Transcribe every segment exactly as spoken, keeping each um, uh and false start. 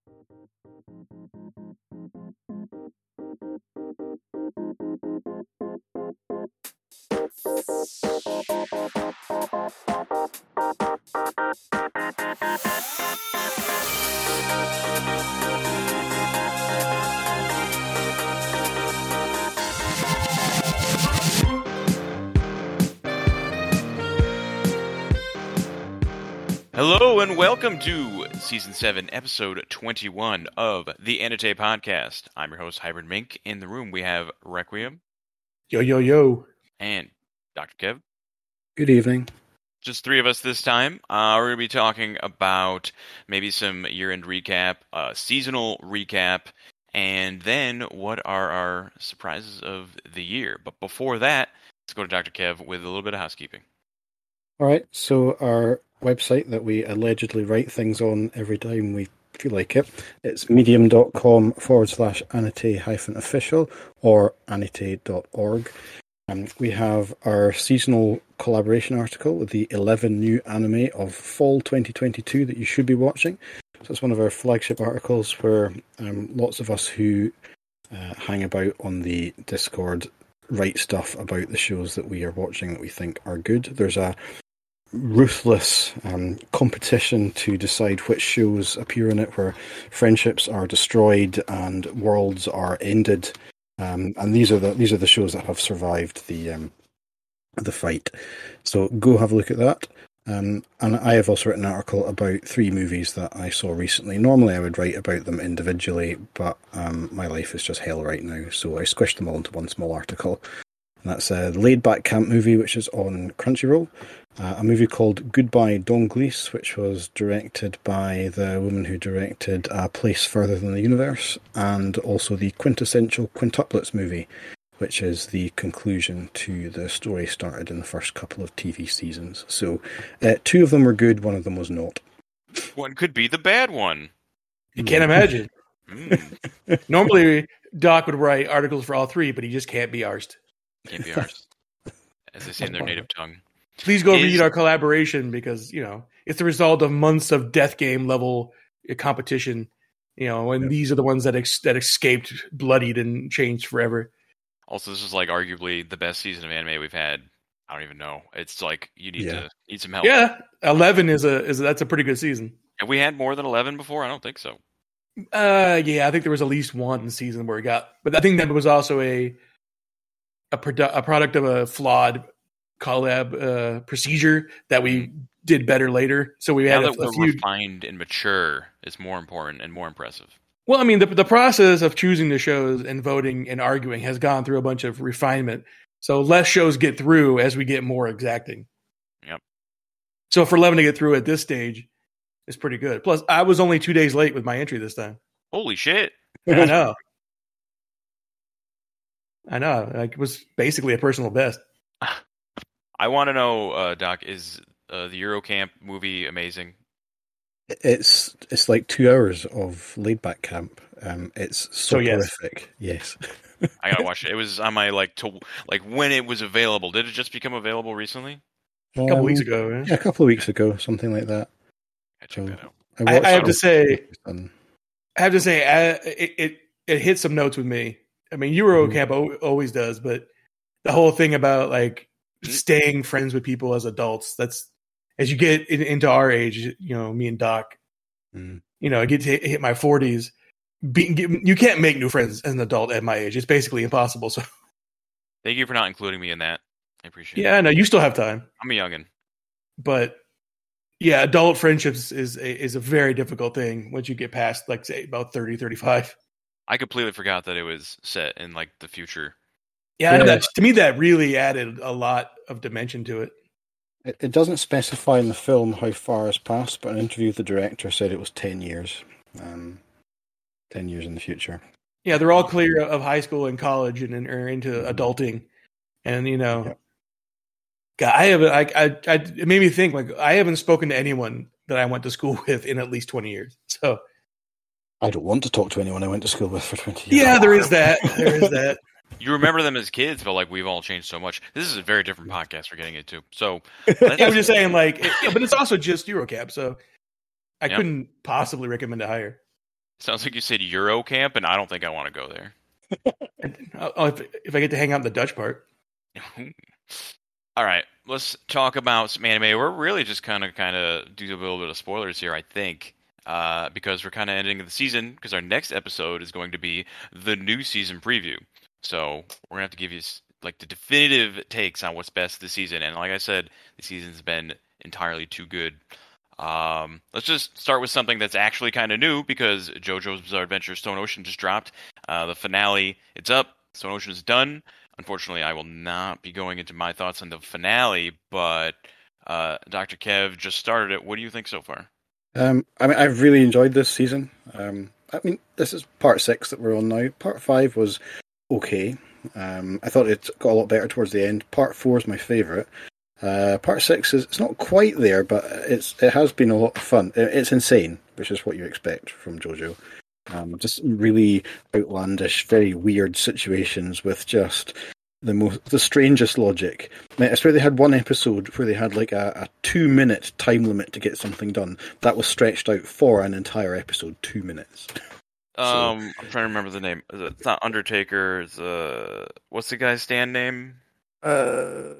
Hello and welcome to Season seven, Episode twenty-one of the Annotate Podcast. I'm your host, Hybrid Mink. In the room, we have Requiem. Yo, yo, yo. And Doctor Kev. Good evening. Just three of us this time. Uh, we're going to be talking about maybe some year-end recap, uh, seasonal recap, and then what are our surprises of the year. But before that, let's go to Doctor Kev with a little bit of housekeeping. All right, so our website that we allegedly write things on every time we feel like it, it's medium.com forward slash annotate hyphen official or annotate dot org. Um, we have our seasonal collaboration article with the eleven new anime of fall twenty twenty-two that you should be watching. So it's one of our flagship articles where um, lots of us who uh, hang about on the Discord write stuff about the shows that we are watching that we think are good. There's a ruthless um, competition to decide which shows appear in it, where friendships are destroyed and worlds are ended. Um, and these are the these are the shows that have survived the um, the fight. So go have a look at that. Um, and I have also written an article about three movies that I saw recently. Normally I would write about them individually, but um, my life is just hell right now, so I squished them all into one small article. And that's a Laid Back Camp movie, which is on Crunchyroll. Uh, a movie called Goodbye Donglish, which was directed by the woman who directed A Place Further Than the Universe, and also the quintessential Quintuplets movie, which is the conclusion to the story started in the first couple of T V seasons. So uh, two of them were good, one of them was not. One could be the bad one. You can't imagine. Mm. Normally, Doc would write articles for all three, but he just can't be arsed. Can't be ours. As they say in their native tongue. Please go Is- read our collaboration because, you know, it's the result of months of death game level competition. You know, and Yeah. these are the ones that ex- that escaped bloodied and changed forever. Also, this is like arguably the best season of anime we've had. I don't even know. It's like you need Yeah. to need some help. Yeah, eleven is a is that's a pretty good season. Have we had more than eleven before? I don't think so. Uh, yeah, I think there was at least one season where it got, but I think that was also a a, produ- a product of a flawed collab uh, procedure that we did better later. So we Now had that a, a we're few. refined and mature, it's more important and more impressive. Well, I mean, the the process of choosing the shows and voting and arguing has gone through a bunch of refinement. So less shows get through as we get more exacting. Yep. So for eleven to get through at this stage is pretty good. Plus, I was only two days late with my entry this time. Holy shit! I know. I know. Like, it was basically a personal best. I want to know, uh, Doc, is uh, the Eurocamp movie amazing? It's it's like two hours of Laid Back Camp. Um, it's so So, yes. horrific. Yes. I gotta watch it. It was on my like to like when it was available. Did it just become available recently? A couple Um, weeks ago. Yeah. Yeah, a couple of weeks ago, something like that. I check So, that out. I, watched I have it. to say, Um, I have to say, I, it, it it hit some notes with me. I mean, Eurocamp o- always does, but the whole thing about like staying friends with people as adults, that's as you get in, into our age, you know, me and Doc, mm. you know, I get to hit, hit my forties. Be, get, you can't make new friends as an adult at my age. It's basically impossible. So, Thank you for not including me in that. I appreciate it. yeah, no, you still have time, I'm a youngin. but yeah, adult friendships is a, is a very difficult thing once you get past, like, say, about thirty, thirty-five. I completely forgot that it was set in like the future. Yeah, I know Yeah. that, to me, that really added a lot of dimension to it. It, it doesn't specify in the film how far has passed, but an interview with the director said it was ten years. Um, ten years in the future. Yeah, they're all clear of high school and college and, and are into adulting, and you know, Yep. God, I haven't. I, I, I, it made me think. Like, I haven't spoken to anyone that I went to school with in at least twenty years. So, I don't want to talk to anyone I went to school with for twenty years. yeah, there is that. There is that. You remember them as kids, but like we've all changed so much. This is a very different podcast we're getting into. So, Yeah, I'm just saying, like, it, yeah, but it's also just Eurocap, so I Yep. couldn't possibly recommend it higher. Sounds like you said Euro camp, and I don't think I want to go there. Oh, if, if I get to hang out in the Dutch part. All right, let's talk about some anime. We're really just kind of kind of do a little bit of spoilers here, I think, uh, because we're kind of ending the season. Because our next episode is going to be the new season preview. So we're gonna have to give you like the definitive takes on what's best this season. And like I said, the season's been entirely too good. Um, let's just start with something that's actually kind of new because JoJo's Bizarre Adventure Stone Ocean just dropped. Uh, the finale, it's up. Stone Ocean is done. Unfortunately, I will not be going into my thoughts on the finale, but uh, Doctor Kev just started it. What do you think so far? Um, I mean, I've really enjoyed this season. Um, I mean, this is part six that we're on now. Part five was okay. Um, I thought it got a lot better towards the end. Part four is my favourite. Uh, part six is it's not quite there, but it's it has been a lot of fun. It, it's insane, which is what you expect from JoJo. Um, just really outlandish, very weird situations with just the most, the strangest logic. I, mean, I swear they had one episode where they had like a, a two-minute time limit to get something done. That was stretched out for an entire episode, two minutes. Um, so, I'm trying to remember the name. It's not Undertaker. It's uh, what's the guy's stand name? Uh,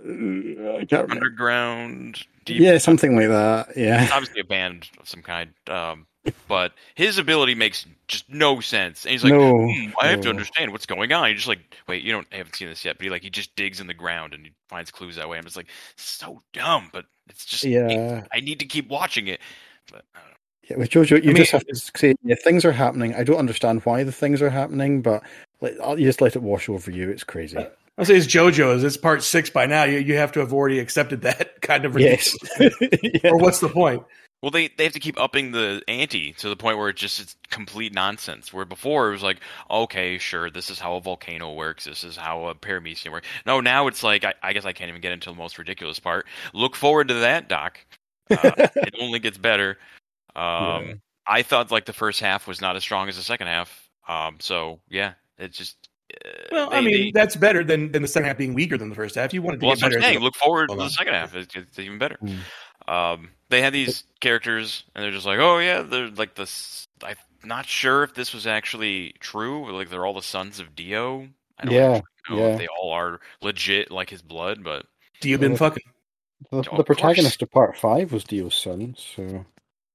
I can't remember. Underground. Deep. Yeah, something like that. Yeah, it's obviously a band of some kind. Um, but his ability makes just no sense. And he's like, no, hmm, I have no. to understand what's going on. You're just like, wait, you don't I haven't seen this yet. But he like he just digs in the ground and he finds clues that way. I'm just like, so dumb, but it's just yeah. I need to keep watching it. But I don't know. Yeah, with JoJo, you I mean, just have to say, yeah, things are happening. I don't understand why the things are happening, but like, you just let it wash over you. It's crazy. Uh, I'll say it's JoJo's. It's part six by now. You you have to have already accepted that kind of yes. yeah. Or what's the point? Well, they, they have to keep upping the ante to the point where it just it's complete nonsense. Where before it was like, okay, sure, this is how a volcano works. This is how a paramecium works. No, now it's like, I, I guess I can't even get into the most ridiculous part. Look forward to that, Doc. Uh, it only gets better. Um, yeah. I thought like the first half was not as strong as the second half. Um, so yeah, it just. Uh, well, they, I mean, they, that's better than, than the second half being weaker than the first half. You wanted to well, get that's better. What I'm saying. Look forward to Hold the on. second half. It's, it's even better. Mm. Um, they had these characters, and they're just like, oh yeah, they're like the. I'm not sure if this was actually true. Like they're all the sons of Dio. I don't yeah, know yeah. if they all are legit like his blood, but Dio been well, fucking. The, oh, the protagonist course. of part five was Dio's son, so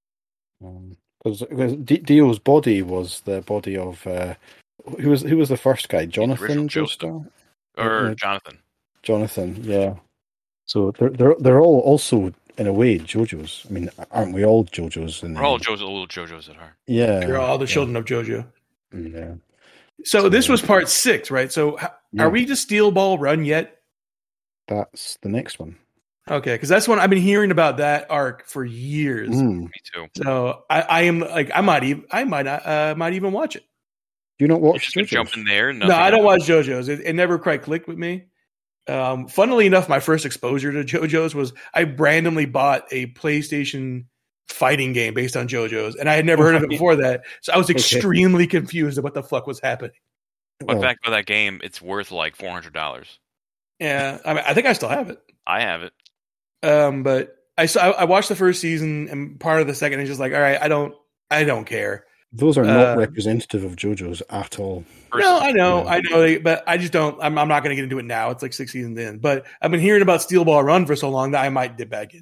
because um, D- Dio's body was the body of uh, who was who was the first guy, Jonathan Joestar, or uh, Jonathan. Jonathan, yeah. So they're they're they're all also in a way JoJo's. I mean, aren't we all JoJo's? In We're all JoJo's, little JoJo's at heart. Yeah, You're all the yeah. children of JoJo. Yeah. So, So this was part six, right? So how, yeah. are we to Steel Ball Run yet? That's the next one. Okay, because that's one I've been hearing about that arc for years. Mm. Me too. So I, I am like I might even I might not uh, might even watch it. Do you not You watch just gonna jump JoJo's? in there? No, I don't watch JoJo's. It, it never quite clicked with me. Um, funnily enough, my first exposure to JoJo's was I randomly bought a PlayStation fighting game based on JoJo's, and I had never heard of it before that. So I was extremely okay. confused at what the fuck was happening. Fun fact about that game, it's worth like four hundred dollars. Yeah, I mean, I think I still have it. I have it. Um, but I saw I watched the first season and part of the second, and just like, all right, I don't, I don't care. Those are not uh, representative of JoJo's at all. No, I know, yeah. I know, but I just don't. I'm, I'm not going to get into it now. It's like six seasons in, but I've been hearing about Steel Ball Run for so long that I might dip back in.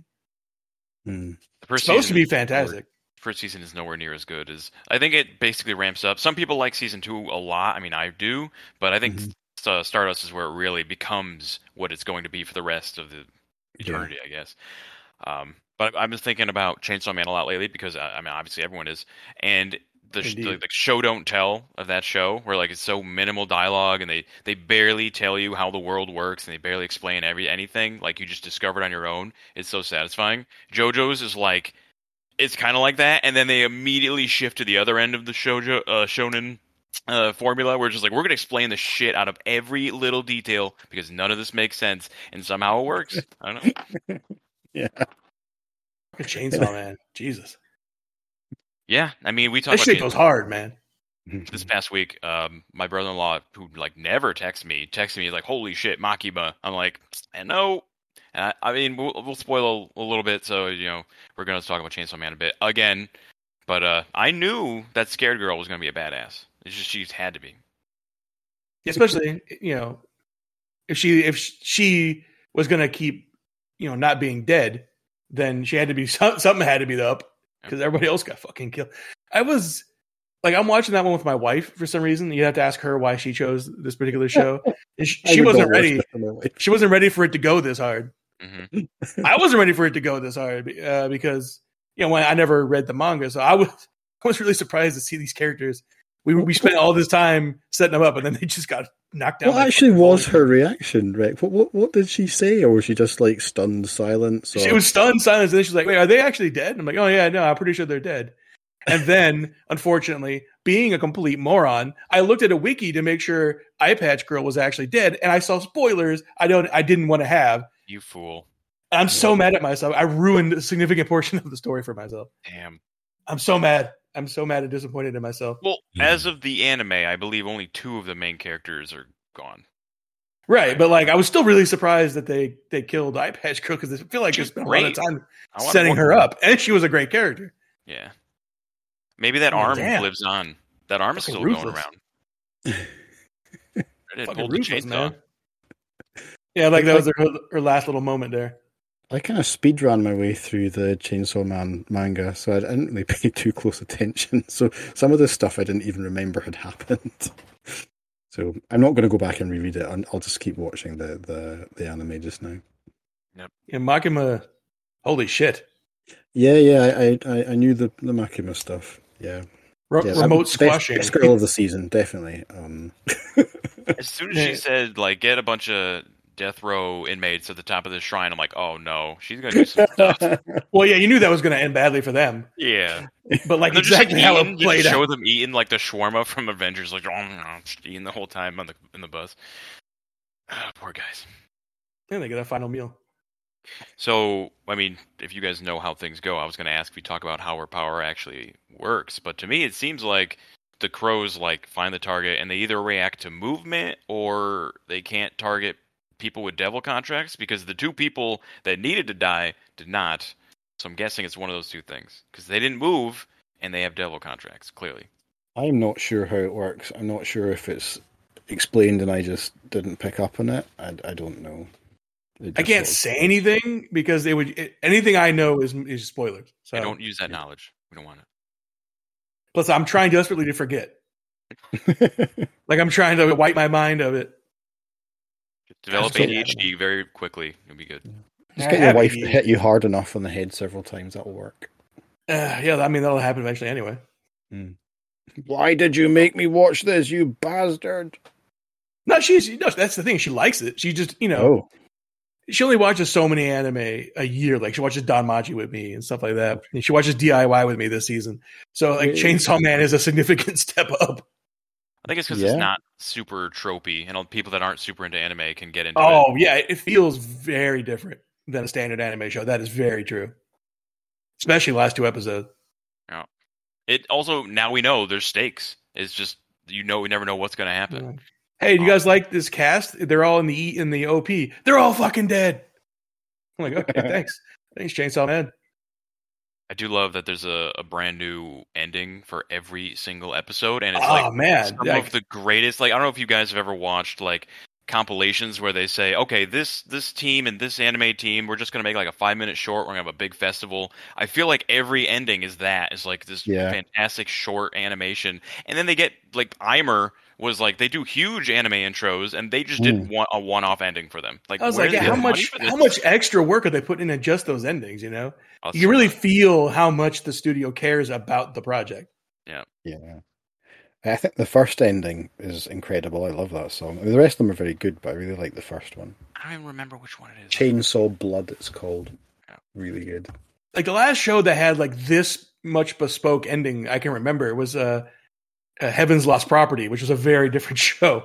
Mm. The first It's supposed to be is fantastic. Nowhere, first season is nowhere near as good as I think it basically ramps up. Some people like season two a lot. I mean, I do, but I think mm-hmm. uh, Stardust is where it really becomes what it's going to be for the rest of the eternity, yeah. I guess. Um, but I've been thinking about Chainsaw Man a lot lately because I mean, obviously everyone is, and the, the the show don't tell of that show where like it's so minimal dialogue and they, they barely tell you how the world works and they barely explain every anything, like you just discovered on your own. It's so satisfying. JoJo's is like it's kind of like that, and then they immediately shift to the other end of the shoujo uh, shonen uh, formula where it's just like we're gonna explain the shit out of every little detail because none of this makes sense and somehow it works. I don't know. Yeah. Chainsaw Man, Jesus. Yeah, I mean, we talked that about shit Chainsaw goes hard, man. This past week, um, my brother-in-law, who like never texts me, texted me like, "Holy shit, Makima!" I'm like, "I know." And I, I mean, we'll, we'll spoil a, a little bit, so you know, we're gonna talk about Chainsaw Man a bit again. But uh, I knew that Scared Girl was going to be a badass. It's just she had to be. Especially, you know, if she if she was going to keep, you know, not being dead, then she had to be something had to be up because everybody else got fucking killed. I was like, I'm watching that one with my wife for some reason. You have to ask her why she chose this particular show. And she, she wasn't ready. She wasn't ready for it to go this hard. Mm-hmm. I wasn't ready for it to go this hard uh, because you know when I never read the manga, so I was I was really surprised to see these characters. We we spent all this time setting them up, and then they just got knocked down. What like actually was her reaction, Rick? What, what what did she say, or was she just like stunned silence? Or... She was stunned silence, and then she's like, "Wait, are they actually dead?" And I'm like, "Oh yeah, no, I'm pretty sure they're dead." And then, unfortunately, being a complete moron, I looked at a wiki to make sure Eye Patch Girl was actually dead, and I saw spoilers I don't I didn't want to have. You fool! And I'm so mad at myself. I ruined a significant portion of the story for myself. Damn! I'm so mad. I'm so mad and disappointed in myself. Well, yeah. As of the anime, I believe only two of the main characters are gone. Right, but like I was still really surprised that they they killed Eye Patch Girl because I feel like it's been a lot of time setting her up, and she was a great character. Yeah, maybe that oh, arm damn. lives on. That arm is Fucking still ruthless. going around. It pulled the chainsaw. Man. Yeah, like that was her, her last little moment there. I kind of speed ran my way through the Chainsaw Man manga, so I didn't really pay too close attention. So some of this stuff I didn't even remember had happened. So I'm not going to go back and reread it. I'll just keep watching the, the, the anime just now. Yep. Yeah, Makima, holy shit. Yeah, yeah, I I, I knew the, the Makima stuff. Yeah. Re- yeah remote squashing. Best, best girl of the season, definitely. Um. As soon as she said, like, get a bunch of death row inmates at the top of the shrine, I'm like, oh no, she's gonna do some stuff. Well, yeah, you knew that was gonna end badly for them. Yeah, but like they're exactly just, like, how eating, it played just out. Show them eating like the shawarma from Avengers, like oh, no, just eating the whole time on the in the bus. Oh, poor guys. Yeah, they get a final meal. So, I mean, if you guys know how things go, I was going to ask if you talk about how her power actually works. But to me, it seems like the crows like find the target and they either react to movement or they can't target people with devil contracts because the two people that needed to die did not. So I'm guessing it's one of those two things because they didn't move and they have devil contracts, clearly. I'm not sure how it works. I'm not sure if it's explained and I just didn't pick up on it. I, I don't know. I can't say anything because they would. It, anything I know is is spoilers. So I don't use that knowledge. We don't want it. Plus, I'm trying desperately to forget. Like I'm trying to wipe my mind of it. Develop A D H D very quickly. It'll be good. Just get your wife to hit you hard enough on the head several times. That'll work. Uh, yeah, I mean that'll happen eventually anyway. Hmm. Why did you make me watch this, you bastard? No, she's no. That's the thing. She likes it. She just, you know, oh. she only watches so many anime a year. Like she watches Danmachi with me and stuff like that. And she watches D I Y with me this season. So like Chainsaw Man is a significant step up. I think it's because yeah. it's not super tropey, and people that aren't super into anime can get into oh, it. Oh yeah, it feels very different than a standard anime show. That is very true. Especially last two episodes. Yeah. It also now we know there's stakes. It's just you know we never know what's going to happen. Yeah. Hey, do you guys like this cast? They're all in the E in the O P. They're all fucking dead. I'm like, okay, thanks, thanks, Chainsaw Man. I do love that there's a, a brand new ending for every single episode, and it's oh, like man. some like, of the greatest. Like I don't know if you guys have ever watched like compilations where they say, okay, this this team and this anime team, we're just gonna make like a five minute short. We're gonna have a big festival. I feel like every ending is that. It's like this yeah. fantastic short animation, and then they get like Aimer was like they do huge anime intros, and they just did mm. one, a one off ending for them. Like I was like, yeah, how much how much extra work are they putting into just those endings? You know, I'll you can really that. feel how much the studio cares about the project. Yeah, yeah. I think the first ending is incredible. I love that song. I mean, the rest of them are very good, but I really like the first one. I don't even remember which one it is. Chainsaw Blood, it's called. Yeah. Really good. Like the last show that had like this much bespoke ending, I can remember was uh, uh Heaven's Lost Property, which was a very different show.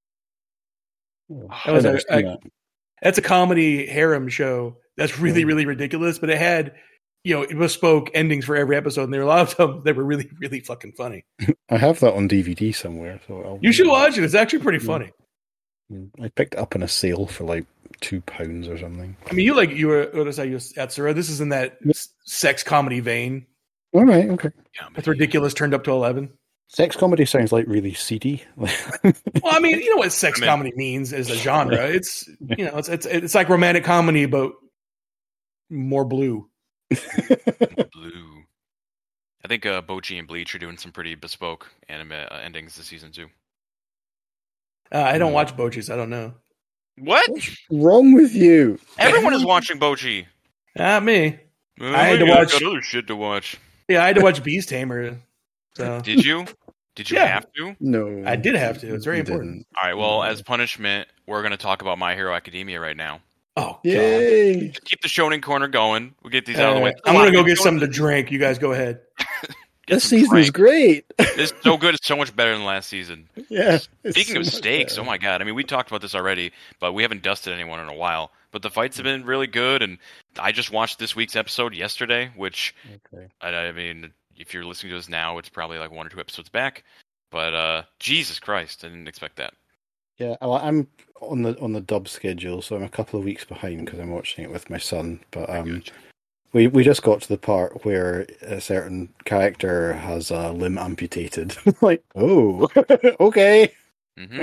Oh, that was a, a, that. That's a comedy harem show. That's really yeah. really ridiculous, but it had. You know, it bespoke endings for every episode, and there were a lot of them that were really, really fucking funny. I have that on D V D somewhere. So I'll, you should watch it. It's actually pretty funny. I picked it up in a sale for like two pounds or something. I mean, you like you were Urusei Yatsura. This is in that sex comedy vein. All right, okay. Comedy. With Ridiculous turned up to eleven. Sex comedy sounds like really seedy. Well, I mean, you know what sex I mean- comedy means as a genre. It's you know, it's it's it's like romantic comedy, but more blue. Blue. I think uh, Bocchi and Bleach are doing some pretty bespoke anime uh, endings this season too. Uh, I don't Hmm. watch Bochis. I don't know. What? What's wrong with you? Everyone is watching Bocchi. Not me. Uh, I had to yeah, watch- got other shit to watch. Yeah, I had to watch Beast Tamer. So Did you? Did you Yeah. have to? No, I did have to. It's very you important. didn't. All right. Well, as punishment, we're going to talk about My Hero Academia right now. Oh god. Yay! Keep the Shonen corner going. We'll get these out of the way. Uh, I'm gonna go get something to drink. You guys go ahead. Get This some season's drink. great. It's so good. It's so much better than last season. Yeah. it's Speaking so of much stakes, better. oh my god! I mean, we talked about this already, but we haven't dusted anyone in a while. But the fights have been really good, and I just watched this week's episode yesterday. Which Okay. I, I mean, if you're listening to us now, it's probably like one or two episodes back. But uh, Jesus Christ, I didn't expect that. Yeah, well, I'm on the on the dub schedule, so I'm a couple of weeks behind because I'm watching it with my son. But um, Gotcha. we we just got to the part where a certain character has a limb amputated. Like, oh, okay. hmm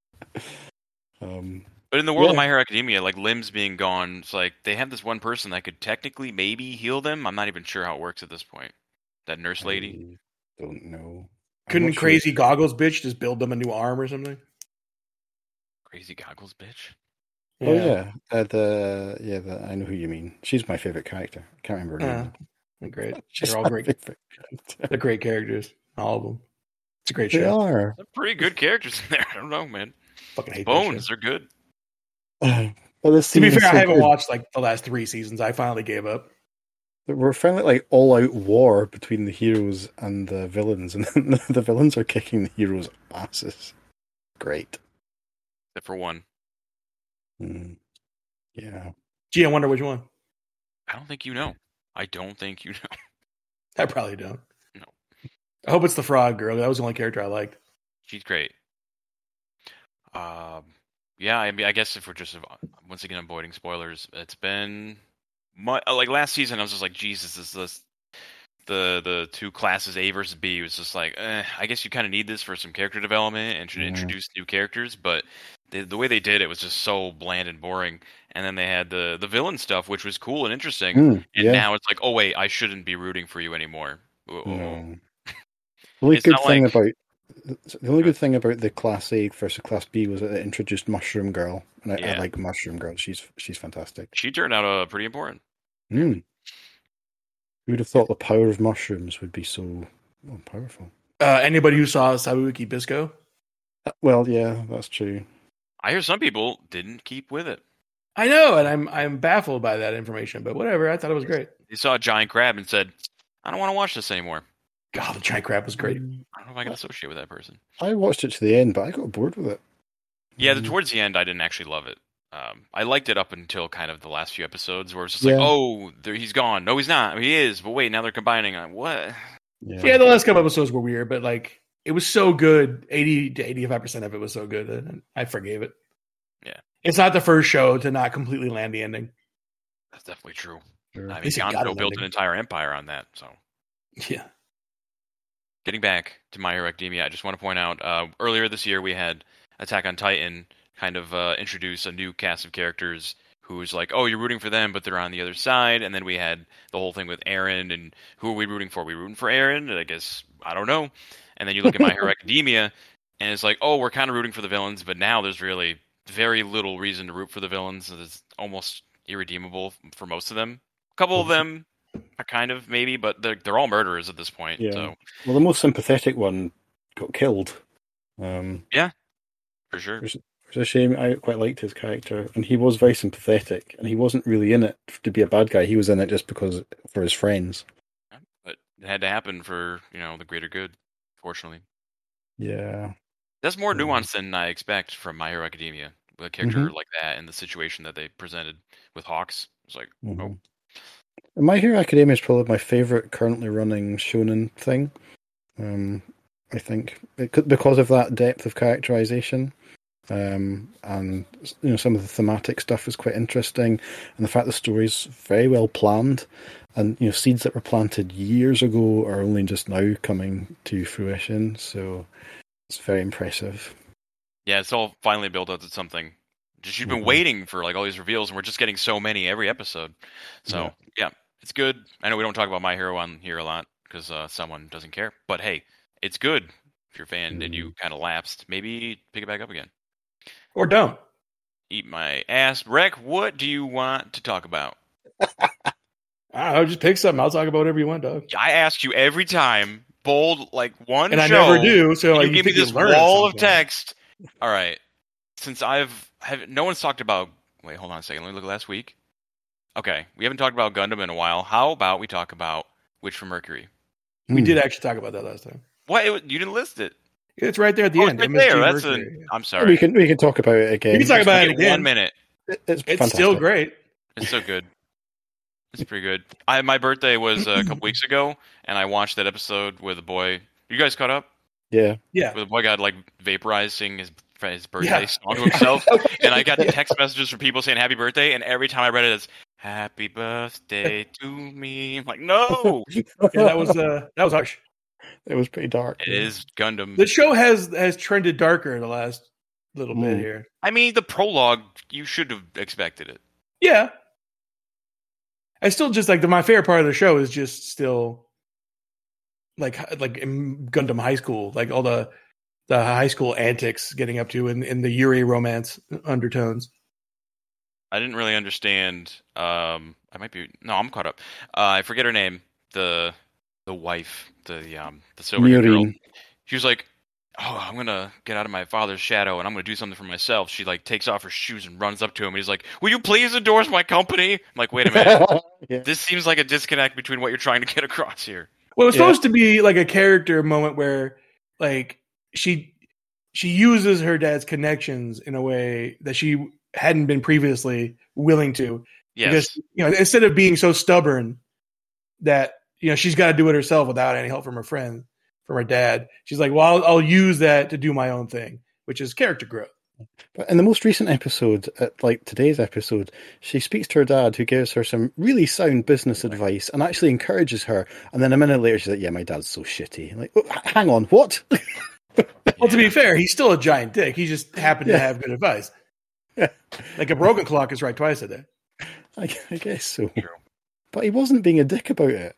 Um, But in the world Yeah. of My Hero Academia, like limbs being gone, it's like they have this one person that could technically maybe heal them. I'm not even sure how it works at this point. That nurse lady. I don't know. I'm Couldn't not sure. Crazy Goggles bitch just build them a new arm or something? Crazy goggles, bitch. Oh yeah, uh, the yeah, the, I know who you mean. She's my favorite character. I can't remember her Uh, name. they're great. She's They're all my great. favorite character. They're great characters. All of them. It's a great They show. are. They're pretty good characters in there. I don't know, man. Fucking hate that Bones, show. they're good. But this To be season's fair, I so haven't good. watched like the last three seasons. I finally gave up. We're finally like all out war between the heroes and the villains, and the villains are kicking the heroes' asses. Great. Except for one. Mm. Yeah. Gee, I wonder which one. I don't think you know. I don't think you know. I probably don't. No. I hope it's the frog girl. That was the only character I liked. She's great. Um, yeah, I mean, I guess if we're just once again avoiding spoilers, it's been mu- like last season. I was just like, Jesus, is this the the two classes A versus B was just like, eh, I guess you kind of need this for some character development and to Yeah. introduce new characters, but the, the way they did it was just so bland and boring. And then they had the the villain stuff, which was cool and interesting. Mm, And yeah. now it's like, oh wait, I shouldn't be rooting for you anymore. Uh-oh. No. The only It's good not thing like- about the only good thing about the Class A versus Class B was that it introduced Mushroom Girl, and I, I Yeah. like Mushroom Girl. She's she's fantastic. She turned out uh, pretty important. Mm. Who would have thought the power of mushrooms would be so well, powerful? Uh, anybody who saw Sabuki Bisco? Uh, Well, yeah, that's true. I hear some people didn't keep with it. I know, and I'm I'm baffled by that information, but whatever. I thought it was great. They saw a giant crab and said, I don't want to watch this anymore. God, the giant crab was great. I don't know if I can associate with that person. I watched it to the end, but I got bored with it. Yeah, the, Mm. towards the end, I didn't actually love it. Um, I liked it up until kind of the last few episodes where it's just Yeah. like, oh, there, he's gone. No, he's not. He is. But wait, now they're combining. I'm like, what? Yeah. Yeah, the last couple episodes were weird, but like it was so good. Eighty to eighty-five percent of it was so good, and I forgave it. Yeah. It's not the first show to not completely land the ending. That's definitely true. Sure. I mean, least it got Gonzo an built ending. an entire empire on that. So, Yeah. getting back to My Hero Academia, I just want to point out uh, earlier this year we had Attack on Titan kind of uh, introduce a new cast of characters who's like, oh, you're rooting for them, but they're on the other side. And then we had the whole thing with Eren, and who are we rooting for? Are we rooting for Eren? I guess, I don't know. And then you look at My Hero Academia, and it's like, oh, we're kind of rooting for the villains, but now there's really very little reason to root for the villains. It's almost irredeemable for most of them. A couple of them are kind of, maybe, but they're, they're all murderers at this point. Yeah. So, Well, the most sympathetic one got killed. Um, for sure. Which is a shame. I quite liked his character, and he was very sympathetic. And he wasn't really in it to be a bad guy. He was in it just because for his friends. But it had to happen for, you know, the greater good, fortunately. Yeah. That's more Yeah. nuanced than I expect from My Hero Academia. With a character Mhm. like that and the situation that they presented with Hawks. It's like, Mhm. oh, My Hero Academia is probably my favorite currently running shonen thing. Um, I think it could, because of that depth of characterization. Um, and you know, some of the thematic stuff is quite interesting, and the fact the story's very well planned, and you know, seeds that were planted years ago are only just now coming to fruition. So it's very impressive. Yeah, it's all finally built up to something. Just you've been Mhm. waiting for like all these reveals, and we're just getting so many every episode. So Yeah. yeah, it's good. I know we don't talk about My Hero on here a lot because uh, someone doesn't care, but hey, it's good. If you're a fan and you kind of lapsed, maybe pick it back up again. Or don't. Eat my ass, Rec. What do you want to talk about? I don't know, just pick something. I'll talk about whatever you want, dog. I ask you every time, bold like one And I show, never do. So and like, you give me think you this learn at wall some of point. text. All right, since I've have no one's talked about. Wait, hold on a second. Let me look at last week. Okay, we haven't talked about Gundam in a while. How about we talk about Witch from Mercury? We Hmm. did actually talk about that last time. What? It, you didn't list it. It's right there at the Oh, end. it's right M S G there. That's a, Mercury. I'm We sorry. can we can talk about it again. We can talk about Give it it again. One minute. It- It's, It's fantastic. still great. It's so good. It's pretty good. I my birthday was uh, a couple weeks ago, and I watched that episode where the boy. You guys caught up? Yeah. Yeah. Where the boy got like vaporizing his his birthday Yeah. song to himself, and I got text messages from people saying happy birthday, and every time I read it, it's happy birthday to me. I'm like, no, Yeah, that was uh, that was harsh. It was pretty dark. it is Gundam. The show has has trended darker the last little bit Mm. here. I mean, the prologue, you should have expected it. Yeah. I still just like the my favorite part of the show is just still like like in Gundam High School, like all the the high school antics getting up to in, in the Yuri romance undertones. I didn't really understand. Um, I might be no, I'm caught up. Uh, I forget her name. The the wife, the um, the silver girl. Murine. She was like, "Oh, I'm gonna get out of my father's shadow and I'm gonna do something for myself." She like takes off her shoes and runs up to him, and he's like, "Will you please endorse my company?" I'm like, "Wait a minute, Yeah. this seems like a disconnect between what you're trying to get across here." Well, it was Yeah. supposed to be like a character moment where like she she uses her dad's connections in a way that she hadn't been previously willing to. Yes, Because you know, instead of being so stubborn that you know she's got to do it herself without any help from her friend, from her dad, she's like, "Well, I'll, I'll use that to do my own thing," which is character growth. But in the most recent episode, uh, like today's episode, she speaks to her dad, who gives her some really sound business advice and actually encourages her. And then a minute later, she's like, "Yeah, my dad's so shitty." I'm like, oh, h- hang on, what? Well, to be fair, he's still a giant dick. He just happened to Yeah. have good advice. Yeah. Like a broken clock is right twice a day. I, I guess so. True. But he wasn't being a dick about it.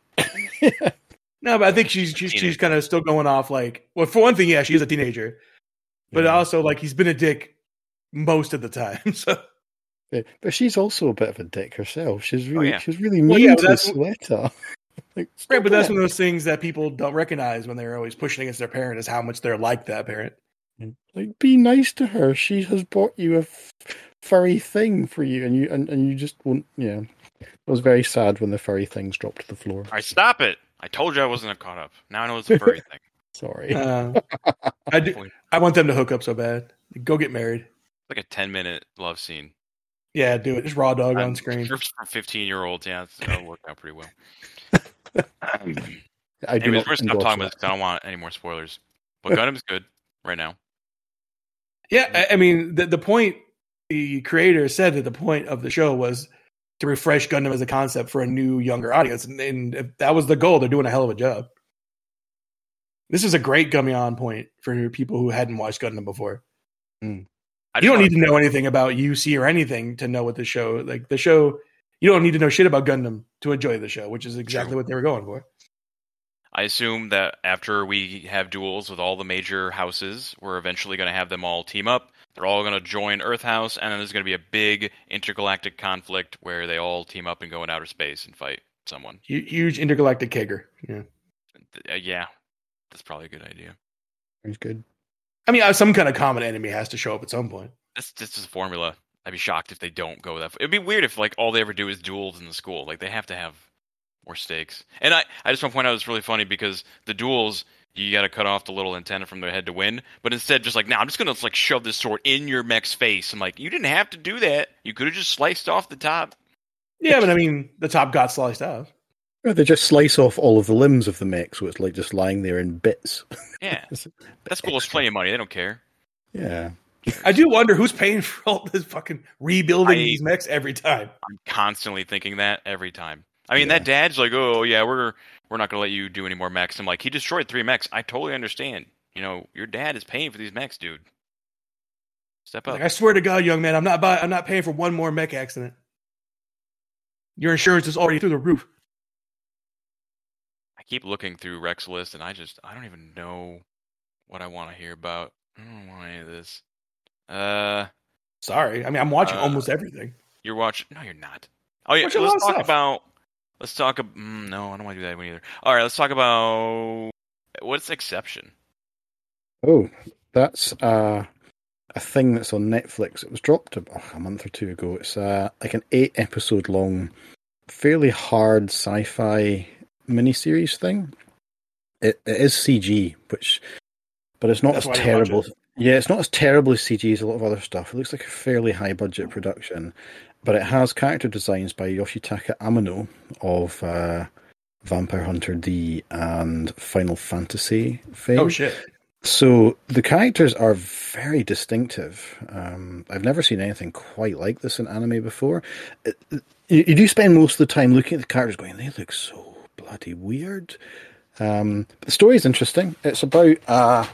No, but I think she's she's, she's kind of still going off like, well, for one thing, yeah, she is a teenager, but Yeah. also like he's been a dick most of the time. So Yeah, but she's also a bit of a dick herself. She's really, yeah. she's really mean Well, yeah, to that's- Suletta. Like, right, but that's stop one of those things that people don't recognize when they're always pushing against their parent is how much they're like that parent. it. Like, be nice to her. She has bought you a f- furry thing for you, and you and, and you just won't. Yeah, it was very sad when the furry things dropped to the floor. All right, stop it. I told you I wasn't caught up. Now I know it's a furry thing. Sorry. Uh, I do, I want them to hook up so bad. Go get married. Like a ten minute love scene. Yeah, do it. Just raw dog on Um, screen. For fifteen year olds, yeah, it's- that'll work out pretty well. I do Anyways, not we're stop endorse talking about that. this 'cause I don't want any more spoilers. But Gundam's good right now. Yeah, I, I mean, the, the point the creator said that the point of the show was to refresh Gundam as a concept for a new, younger audience, and, and if that was the goal, they're doing a hell of a job. This is a great coming on point for people who hadn't watched Gundam before. I You just don't wanna- need to know anything about U C or anything to know what the show like. The show, you don't need to know shit about Gundam to enjoy the show, which is exactly True. what they were going for. I assume that after we have duels with all the major houses, we're eventually going to have them all team up. They're all going to join Earth House, and then there's going to be a big intergalactic conflict where they all team up and go in outer space and fight someone. Hu- Huge intergalactic kegger. Yeah, Uh, yeah, that's probably a good idea. Sounds good. I mean, uh, some kind of common enemy has to show up at some point. This this is a formula. I'd be shocked if they don't go that. It'd be weird if like all they ever do is duels in the school. Like they have to have more stakes. And I, I just want to point out it's really funny because the duels you got to cut off the little antenna from their head to win, but instead just like now I'm just gonna like shove this sword in your mech's face. I'm like you didn't have to do that. You could have just sliced off the top. Yeah, but I mean, the top got sliced off. Or they just slice off all of the limbs of the mech, so it's like just lying there in bits. Yeah, that's cool. It's plenty of money. They don't care. Yeah. I do wonder who's paying for all this fucking rebuilding I- these mechs every time. I'm constantly thinking that every time. I mean, Yeah. that dad's like, oh yeah, we're we're not gonna let you do any more mechs. I'm like, he destroyed three mechs. I totally understand. You know, your dad is paying for these mechs, dude. Step up. Like, I swear to God, young man, I'm not buy- I'm not paying for one more mech accident. Your insurance is already through the roof. I keep looking through Rex list, and I just I don't even know what I want to hear about. I don't want any of this. Uh, Sorry, I mean I'm watching Uh, almost everything. you're watching? No, you're not. Oh yeah, Watching a lot let's of talk stuff. about. Let's talk. ab- Mm, no, I don't want to do that one either. All right, let's talk about what's Exception. Oh, that's uh, a thing that's on Netflix. It was dropped a, oh, a month or two ago. It's uh, like an eight episode long, fairly hard sci-fi miniseries thing. It, it is C G, which, but it's not That's as why you watch terrible. Yeah, it's not as terribly C G as a lot of other stuff. It looks like a fairly high budget production, but it has character designs by Yoshitaka Amano of uh, Vampire Hunter D and Final Fantasy fame. Oh shit! So the characters are very distinctive. Um, I've never seen anything quite like this in anime before. It, it, you, you do spend most of the time looking at the characters going, they look so bloody weird. Um, but the story is interesting. It's about uh,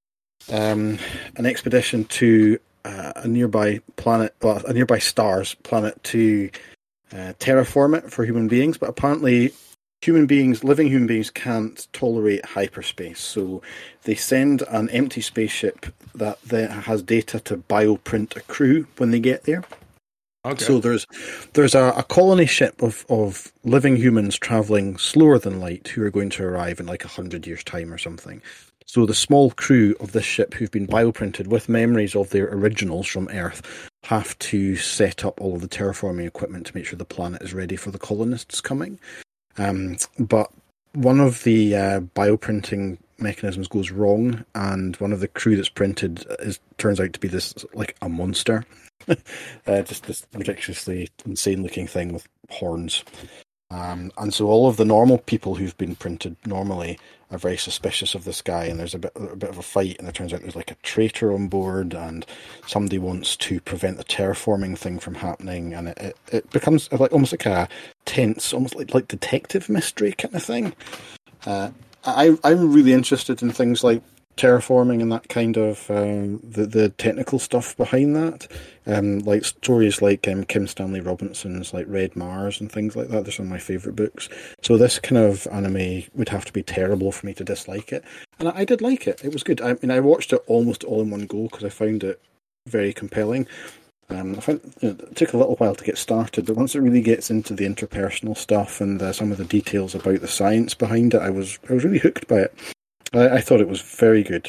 um, an expedition to uh, a nearby planet, well, a nearby star's planet to uh, terraform it for human beings. But apparently, human beings, living human beings, can't tolerate hyperspace. So they send an empty spaceship that then has data to bioprint a crew when they get there. Okay. So there's there's a, a colony ship of, of living humans travelling slower than light who are going to arrive in like a hundred years' time or something. So the small crew of this ship who've been bioprinted with memories of their originals from Earth have to set up all of the terraforming equipment to make sure the planet is ready for the colonists coming. Um, but one of the uh, bioprinting mechanisms goes wrong, and one of the crew that's printed is turns out to be this like a monster. uh, just this ridiculously insane-looking thing with horns. Um, and so all of the normal people who've been printed normally are very suspicious of this guy, and there's a bit, a bit of a fight, and it turns out there's like a traitor on board, and somebody wants to prevent the terraforming thing from happening, and it, it, it becomes like almost like a tense, almost like, like detective mystery kind of thing. Uh, I, I'm really interested in things like terraforming and that kind of uh, the the technical stuff behind that, um, like stories like um, Kim Stanley Robinson's like Red Mars and things like that. They're some of my favourite books. So this kind of anime would have to be terrible for me to dislike it, and I, I did like it. It was good. I mean, I watched it almost all in one go because I found it very compelling. Um, I found you know, it took a little while to get started, but once it really gets into the interpersonal stuff and uh, some of the details about the science behind it, I was I was really hooked by it. I, I thought it was very good.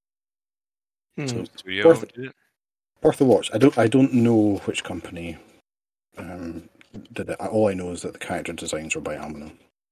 Hmm. So, Studio worth- did it? worth a watch. I don't I don't know which company um, did it. All I know is that the character designs were by Amino.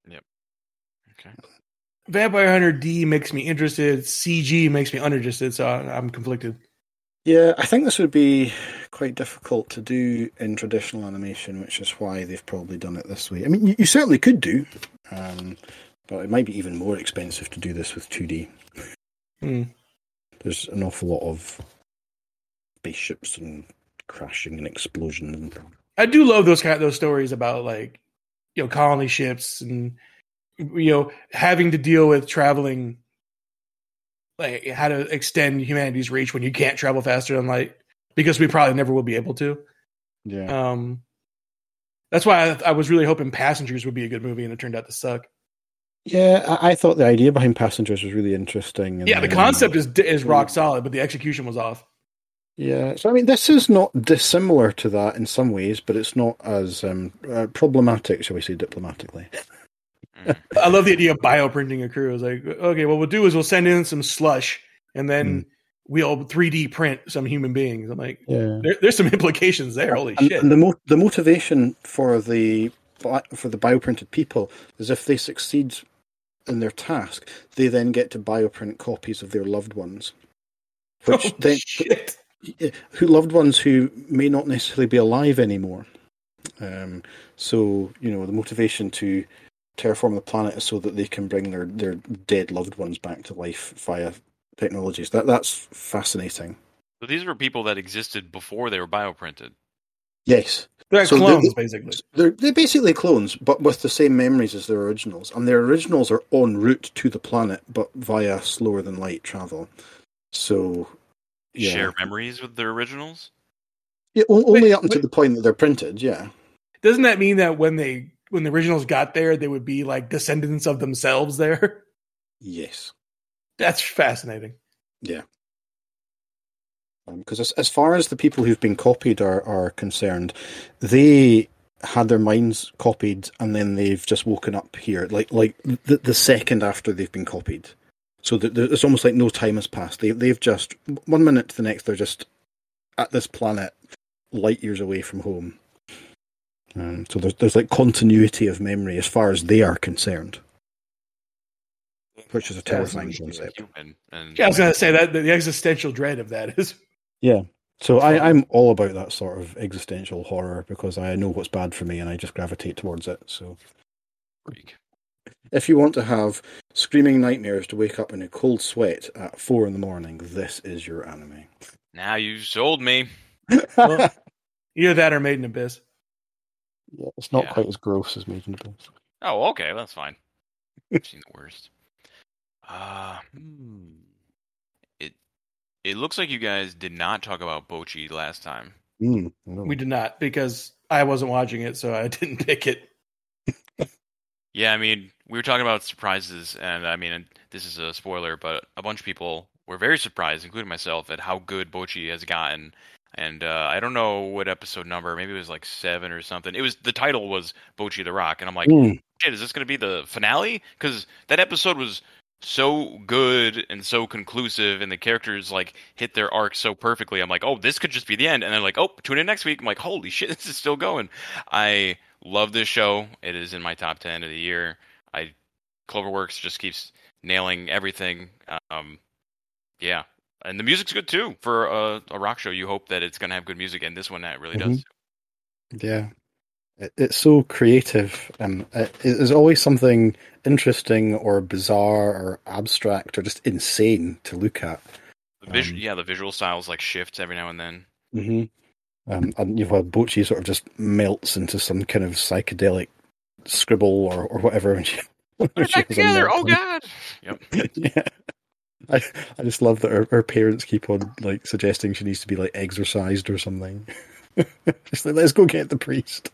Okay. Vampire Hunter D makes me interested. C G makes me uninterested, so I'm conflicted. Yeah, I think this would be quite difficult to do in traditional animation, which is why they've probably done it this way. I mean, you, you certainly could do, um, but it might be even more expensive to do this with two D. Hmm. There's an awful lot of spaceships and crashing and explosions. I do love those kind those stories about like you know colony ships and you know having to deal with traveling, like how to extend humanity's reach when you can't travel faster than light, because we probably never will be able to. Yeah. Um, that's why I, I was really hoping Passengers would be a good movie, and it turned out to suck. Yeah, I, I thought the idea behind Passengers was really interesting. And Yeah, the then- concept is is rock solid, but the execution was off. Yeah, so I mean, this is not dissimilar to that in some ways, but it's not as um, uh, problematic, shall we say, diplomatically. I love the idea of bioprinting a crew. I was like, okay, what we'll do is we'll send in some slush, and then Mm. we'll three D print some human beings. I'm like, Yeah, there, there's some implications there. Holy and, shit! and the mo- the motivation for the for the bioprinted people is if they succeed in their task, they then get to bioprint copies of their loved ones, which Oh, then shit. who loved ones who may not necessarily be alive anymore. Um, so you know the motivation to terraform the planet is so that they can bring their, their dead loved ones back to life via technologies. That that's fascinating. So these were people that existed before they were bioprinted. Yes. They're So clones, they're, basically. They're, they're basically clones, but with the same memories as their originals. And their originals are en route to the planet, but via slower than light travel. So, yeah. Share memories with their originals? Yeah, only Wait, up until wait. the point that they're printed, yeah. Doesn't that mean that when they when the originals got there, they would be like descendants of themselves there? Yes. That's fascinating. Yeah. Because um, as, as far as the people who've been copied are, are concerned, they had their minds copied and then they've just woken up here, like like the, the second after they've been copied. So that it's almost like no time has passed. They, they've just, one minute to the next, they're just at this planet, light years away from home. Um, so there's, there's like continuity of memory as far as they are concerned. Which is a terrifying concept. Human and Yeah, I was going to say that the existential dread of that is... Yeah. So I, I'm all about that sort of existential horror because I know what's bad for me and I just gravitate towards it. So freak. If you want to have screaming nightmares to wake up in a cold sweat at four in the morning, this is your anime. Now you sold me. Well, either that or Made in Abyss. Yeah, it's not Yeah. quite as gross as Made in Abyss. Oh, okay, that's fine. I've seen the worst. Uh, hmm. It it looks like you guys did not talk about Bocchi last time. Mm, no. We did not, because I wasn't watching it, so I didn't pick it. Yeah, I mean, we were talking about surprises, and I mean, this is a spoiler, but a bunch of people were very surprised, including myself, at how good Bocchi has gotten. And uh, I don't know what episode number, maybe it was like seven or something. It was the title was Bocchi the Rock, and I'm like, Mm. shit, is this going to be the finale? Because that episode was so good and so conclusive, and the characters like hit their arc so perfectly. I'm like, oh, this could just be the end. And they're like, oh, tune in next week. I'm like, holy shit, this is still going. I love this show. It is in my top ten of the year. I Cloverworks just keeps nailing everything. Um, yeah, and the music's good too for a, a rock show. You hope that it's going to have good music, and this one that really Mhm. does. Yeah. It, it's so creative. Um, it, there's always something interesting or bizarre or abstract or just insane to look at. The vis- Um, yeah, the visual styles like shifts every now and then. Mm-hmm. Um, and you've had Bocchi sort of just melts into some kind of psychedelic scribble or, or whatever. When she, when Put it she back has a together. Oh meltdown. god. Yep. Yeah. I, I just love that her, her parents keep on like suggesting she needs to be like exorcised or something. Just like, let's go get the priest.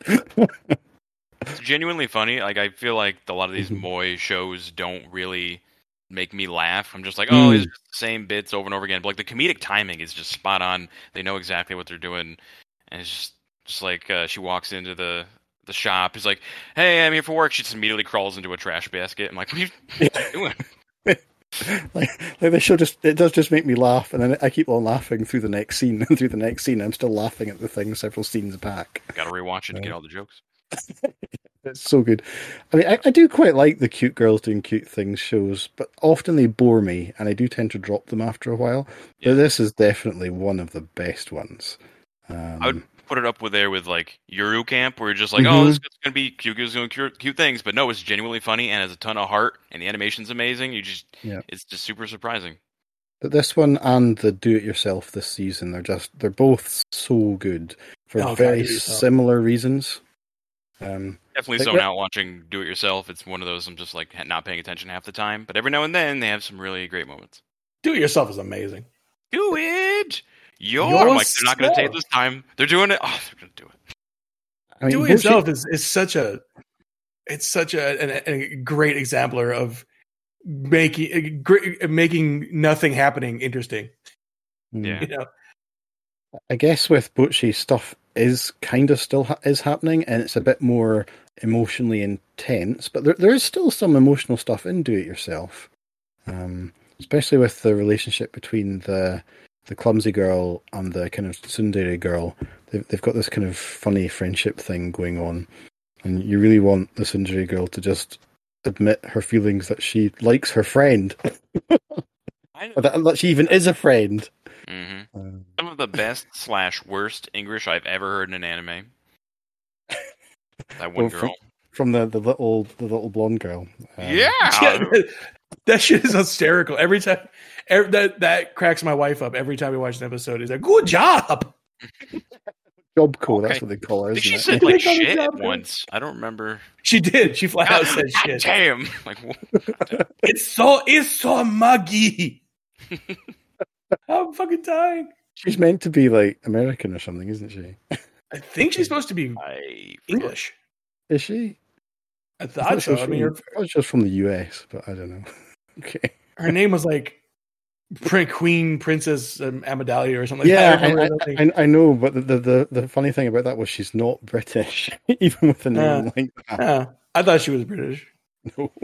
It's genuinely funny. Like I feel like a lot of these Mhm. Moy shows don't really make me laugh. I'm just like, oh, Mm. it's just the same bits over and over again. But like the comedic timing is just spot on. They know exactly what they're doing, and it's just just like uh, she walks into the the shop. He's like, hey, I'm here for work. She just immediately crawls into a trash basket. I'm like, what are you doing? like, like the show just it does just make me laugh, and then I keep on laughing through the next scene and through the next scene. I'm still laughing at the thing several scenes back. Got to rewatch it to get all the jokes. It's so good. I mean, I, I do quite like the cute girls doing cute things shows, but often they bore me, and I do tend to drop them after a while. Yeah. But this is definitely one of the best ones. Um, I would put it up with there with like Yuru Camp, where you're just like, Mhm. oh, this is gonna be cute, girls doing cute, cute things, but no, it's genuinely funny and has a ton of heart, and the animation's amazing. You just, Yeah. it's just super surprising. But this one and the do-it-yourself this season, they're just they're both so good for Oh, God, very do-it-yourself. similar reasons. Um, Definitely Like zone that- out watching Do It Yourself. It's one of those I'm just like not paying attention half the time, but every now and then they have some really great moments. Do It Yourself is amazing. Do it! You're Yourself. I'm like, they're not going to take this time. They're doing it. Oh, they're going to do it. I mean, Do It Bocchi- Yourself is, is such a it's such a, a, a great exemplar of making a great, making nothing happening interesting. Mm. Yeah. You know, I guess with Bocchi, stuff is kind of still ha- is happening, and it's a bit more emotionally intense. But there there is still some emotional stuff in Do It Yourself, um, especially with the relationship between the the clumsy girl and the kind of tsundere girl. They've they've got this kind of funny friendship thing going on, and you really want the tsundere girl to just admit her feelings that she likes her friend, I, or that, that she even is a friend. hmm Um, Some of the best slash worst English I've ever heard in an anime. That one Well, girl. from- from the, the little the little blonde girl. Um, yeah! That shit is hysterical. Every time, every, that that cracks my wife up every time we watch an episode. He's like, "Good job, Jobco." Okay. That's what they call her, I think isn't she it? said like They call it shit job, once. I don't remember. She did. She flat out said God shit. damn! Like, what? It's so it's so muggy. I'm fucking dying. She's meant to be like American or something, isn't she? I think she's supposed to be I English. Is she? I I thought thought she so. was I from, mean, her, I was just from the U S, but I don't know. Okay. her name was like Prin- Queen Princess um, Amadalia or something. Yeah, like that. I, I, remember that thing. I, I know, but the, the, the, the funny thing about that was she's not British, even with a name Uh, like that. Yeah, I thought she was British. No.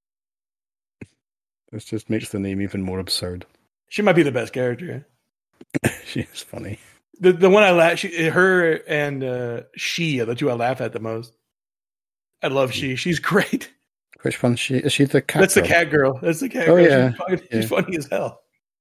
This just makes the name even more absurd. She might be the best character. She is funny. The the one I laugh, she, her and uh, she are the two I laugh at the most. I love she. She's great. Which one? She is she the cat? That's the girl? cat girl. That's the cat Oh, girl. yeah. She's, fucking, Yeah. she's funny as hell.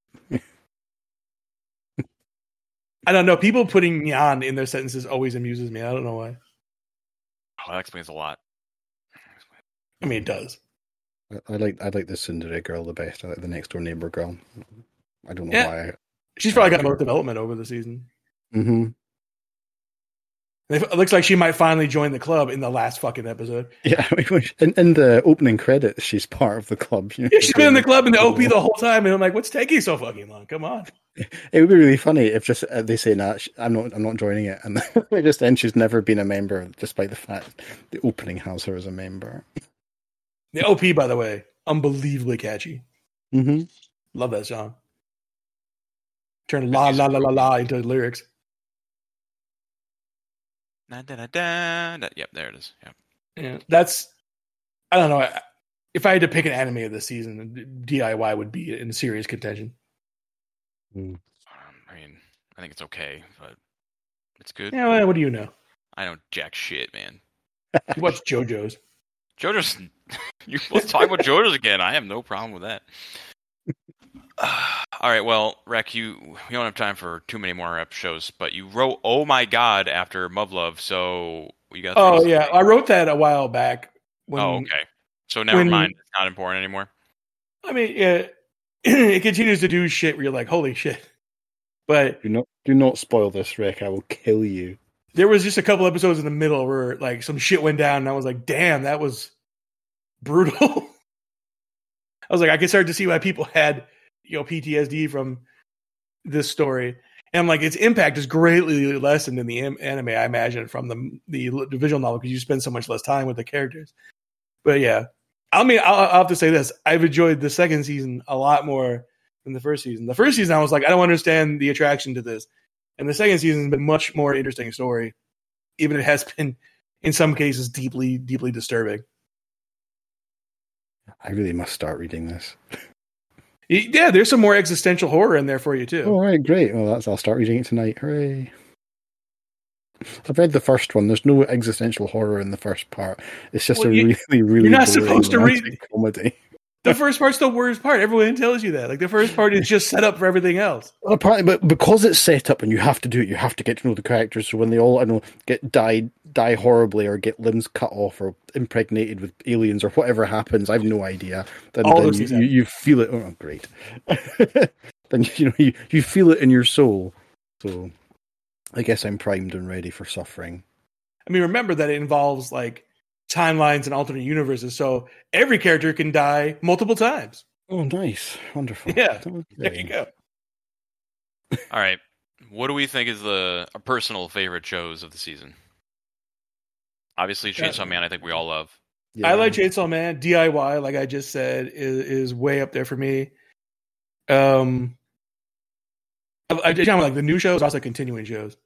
I don't know. People putting "yan" in their sentences always amuses me. I don't know why. Oh, that explains a lot. I mean, it does. I, I like I like the Cinderella girl the best. I like the next door neighbor girl. I don't know Yeah. why. She's probably got more development over the season. Mm-hmm. It looks like she might finally join the club in the last fucking episode. Yeah, I mean, in, in the opening credits, she's part of the club. You know, Yeah, she's been in the club in the O P the whole time, and I'm like, what's taking so fucking long? Come on. It would be really funny if just uh, they say, "Nah, sh- I'm not. I'm not joining it," and they just end. She's never been a member, despite the fact the opening has her as a member. The O P, by the way, unbelievably catchy. Mm-hmm. Love that song. Turn la la la la la into lyrics. Da, da, da, da, da. Yep, there it is. Yep. Yeah, that's. I don't know. I- If I had to pick an anime of this season, D I Y would be in serious contention. Um, I mean, I think it's okay, but it's good. Yeah, well, what do you know? I don't jack shit, man. You watch JoJo's. JoJo's. You, let's talk about JoJo's again. I have no problem with that. All right, well, Rek, you we don't have time for too many more ep shows, but you wrote "Oh my God" after Muv-Love, so you got. Oh things to yeah, say. I wrote that a while back. When, Oh, okay. So never when- mind. It's not important anymore. I mean, yeah, it continues to do shit where you're like, holy shit. But Do not do not spoil this, Rick. I will kill you. there was just a couple episodes in the middle where like some shit went down, and I was like, damn, that was brutal. I was like, I can start to see why people had, you know, P T S D from this story. And I'm like, its impact is greatly lessened in the am- anime, I imagine, from the the, the visual novel because you spend so much less time with the characters. But yeah, I mean, I'll, I'll have to say this: I've enjoyed the second season a lot more than the first season. The first season, I was like, I don't understand the attraction to this, and the second season has been much more interesting story, even if it has been, in some cases, deeply, deeply disturbing. I really must start reading this. Yeah, there's some more existential horror in there for you too. All right, great. Well, that's I'll start reading it tonight. Hooray! I've read the first one. There's no existential horror in the first part. It's just Well, a you- really, really. you're not boring supposed to read- romantic comedy. The first part's the worst part. Everyone tells you that. Like the first part is just set up for everything else. Well, apparently, but because it's set up and you have to do it, you have to get to know the characters. So when they all, I know, get die die horribly or get limbs cut off or impregnated with aliens or whatever happens, I've no idea. Then, All then those you, things you, you feel it. Oh, great! Then you know you, you feel it in your soul. So I guess I'm primed and ready for suffering. I mean, remember that it involves like timelines and alternate universes, so every character can die multiple times. Oh, nice, wonderful. Yeah, Okay. there you go. All right. What do we think is the our personal favorite shows of the season? Obviously, Chainsaw Man. I think we all love. Yeah. I like Chainsaw Man. D I Y, like I just said, is, is way up there for me. Um, I, I just like the new shows, also continuing shows.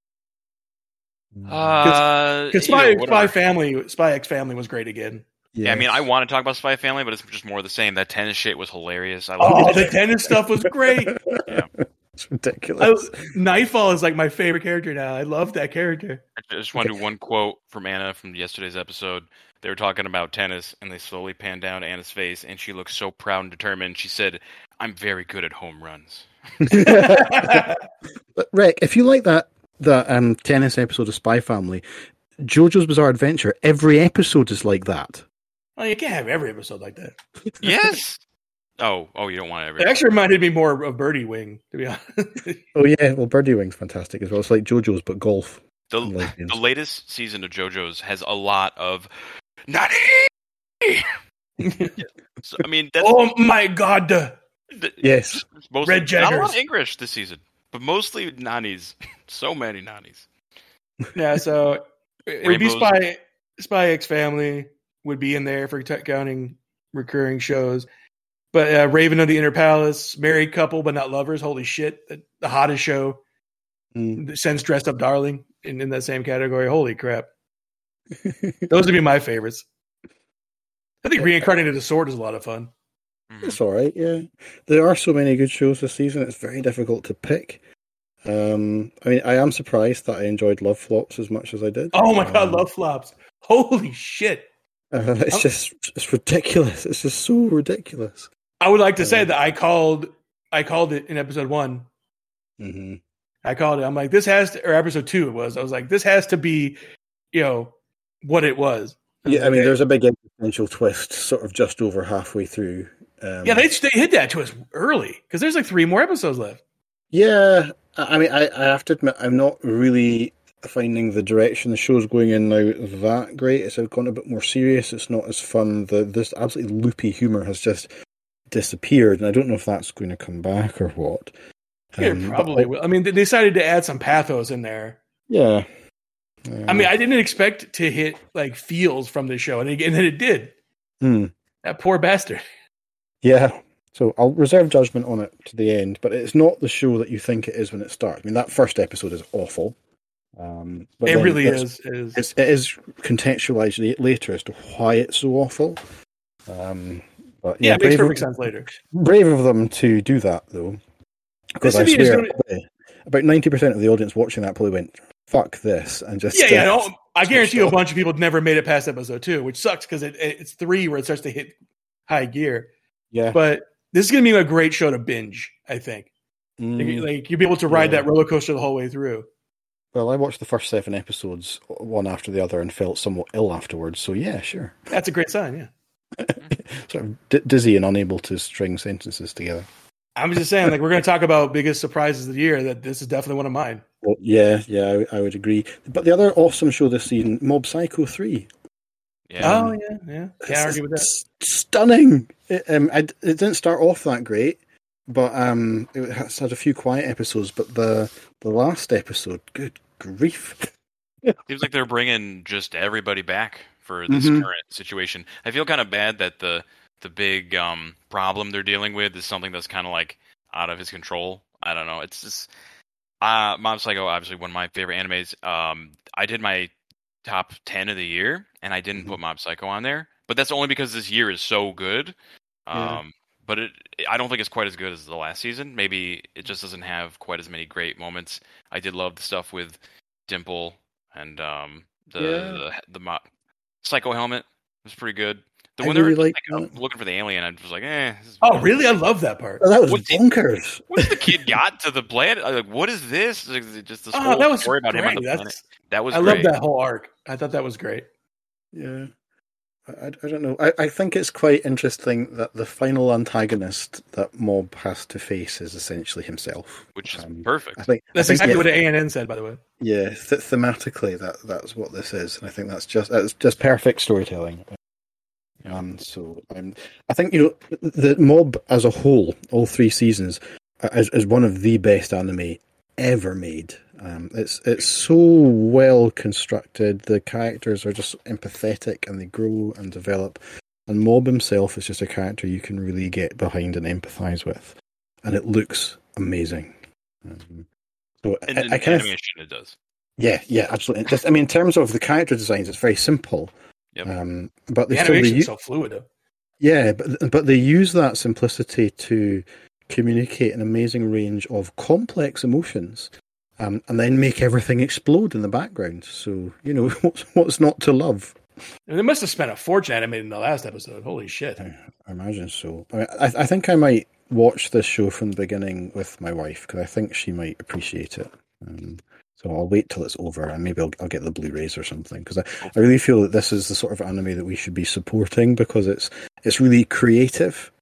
Uh, Because you Spy, know, Spy whatever. Family, Spy X Family was great again. Yeah, I mean, Yes. I want to talk about Spy Family, but it's just more of the same. That tennis shit was hilarious. I love Oh, it. the tennis stuff was great. It's I, ridiculous. Nightfall is like my favorite character now. I love that character. I just want to do one quote from Anna from yesterday's episode. They were talking about tennis, and they slowly panned down Anna's face, and she looked so proud and determined. She said, "I'm very good at home runs." But Rick, if you like that that um, tennis episode of Spy Family, JoJo's Bizarre Adventure, every episode is like that. Oh, you can't have every episode like that. Yes, Oh, oh, you don't want It everything. actually reminded me more of Birdie Wing, to be honest. Oh yeah, well, Birdie Wing's fantastic as well. It's like JoJo's but golf. The and lesbians. the latest season of JoJo's has a lot of Nani. So, I mean, that's, Oh my god! th- Yes. it's mostly, Red not a lot Jaggers. of English this season, but mostly Nanis. So many Nanis. Yeah, so it would be Rainbows. Spy Spy X Family would be in there for t- counting recurring shows. But uh, Raven of the Inner Palace, Married Couple but Not Lovers, holy shit, the, the hottest show. Mm. Sense Dressed Up Darling in, in that same category. Holy crap. Those would be my favorites. I think Reincarnated a Sword is a lot of fun. Mhm. It's all right. Yeah, there are so many good shows this season. It's very difficult to pick. Um, I mean, I am surprised that I enjoyed Love Flops as much as I did. Oh my god, Um, Love Flops. Holy shit. Uh, it's Oh. just it's ridiculous. It's just so ridiculous. I would like to say Uh, that I called I called it in episode one. hmm I called it. I'm like, this has to, or episode two it was. I was like, this has to be, you know, what it was. was Yeah, I like, mean, there's a big existential twist, sort of just over halfway through. Um, yeah, they they hit that to us early because there's like three more episodes left. Yeah, I I mean, I, I have to admit, I'm not really finding the direction the show's going in now that great. It's gone a bit more serious. It's not as fun. The this absolutely loopy humor has just disappeared, and I don't know if that's going to come back or what. It Um, but, probably like, will. I mean, they decided to add some pathos in there. yeah. I mean, I didn't expect to hit like feels from the show, and, it, and then it did. Hmm. That poor bastard. Yeah. So I'll reserve judgment on it to the end, but it's not the show that you think it is when it starts. I mean, that first episode is awful. Um, but It then really it's- is. It is. It's, it is contextualized la- later as to why it's so awful. Um, but Yeah, yeah, it makes brave, perfect of, sense later. brave of them to do that, though. Because I This is swear, gonna- probably about ninety percent of the audience watching that probably went, fuck this, and just... Yeah, yeah. uh, No, I guarantee you a stop. bunch of people never made it past episode two, which sucks because it, it's three where it starts to hit high gear. Yeah. But this is going to be a great show to binge, I think. Mm, Like, like you'll be able to ride yeah. that roller coaster the whole way through. well, I watched the first seven episodes, one after the other, and felt somewhat ill afterwards, so yeah, sure. That's a great sign, yeah. Sort of d- dizzy and unable to string sentences together. I'm just saying, like, we're going to talk about biggest surprises of the year. That this is definitely one of mine. Well, yeah, yeah, I, I would agree. But the other awesome show this season, Mob Psycho three. Yeah. Oh yeah, yeah. Can't It's- argue with that. it's stunning. It, um, I, it didn't start off that great, but um, it has had a few quiet episodes. But the the last episode, good grief! Seems like they're bringing just everybody back for this Mhm. current situation. I feel kind of bad that the the big um, problem they're dealing with is something that's kind of like out of his control. I don't know. It's just uh, Mob Psycho, obviously one of my favorite animes. Um, I did my top ten of the year, and I didn't Mhm. put Mob Psycho on there. But that's only because this year is so good. Um, Yeah. But it, I don't think it's quite as good as the last season. Maybe it just doesn't have quite as many great moments. I did love the stuff with Dimple and um, the, Yeah. the the mo- Psycho helmet was pretty good. The I when they were really just, like like, that. looking for the alien, I was like, eh. This is Oh really? I love that part. Well, that was What's the- bonkers. Once the kid got to the planet, I was like, what is this? Like, just this Oh, whole that was story about great. him on the planet. That's, That was I great. love that whole arc. I thought that was great. Yeah. I, I don't know. I, I think it's quite interesting that the final antagonist that Mob has to face is essentially himself. Which is Um, perfect. I think That's I think, exactly yeah, what A N N said, by the way. Yeah, th- thematically, that that's what this is, and I think that's just that's just perfect storytelling. Um, so um, I think you know the Mob as a whole, all three seasons, is, is one of the best anime ever made. Um, it's it's so well constructed. The characters are just empathetic, and they grow and develop. And Mob himself is just a character you can really get behind and empathize with, and it looks amazing. Um, so In I, the I kind of animation, it does. yeah, yeah, absolutely. Just, I mean, in terms of the character designs, it's very simple. Yep. Um, but The they still they, animation u- is so fluid, though. yeah, but but they use that simplicity to communicate an amazing range of complex emotions, um, and then make everything explode in the background. So you know what's what's not to love. And they must have spent a fortune animating the last episode. Holy shit! I, I imagine so. I, mean, I I think I might watch this show from the beginning with my wife because I think she might appreciate it. Um, so I'll wait till it's over and maybe I'll, I'll get the Blu-rays or something because I, I really feel that this is the sort of anime that we should be supporting because it's it's really creative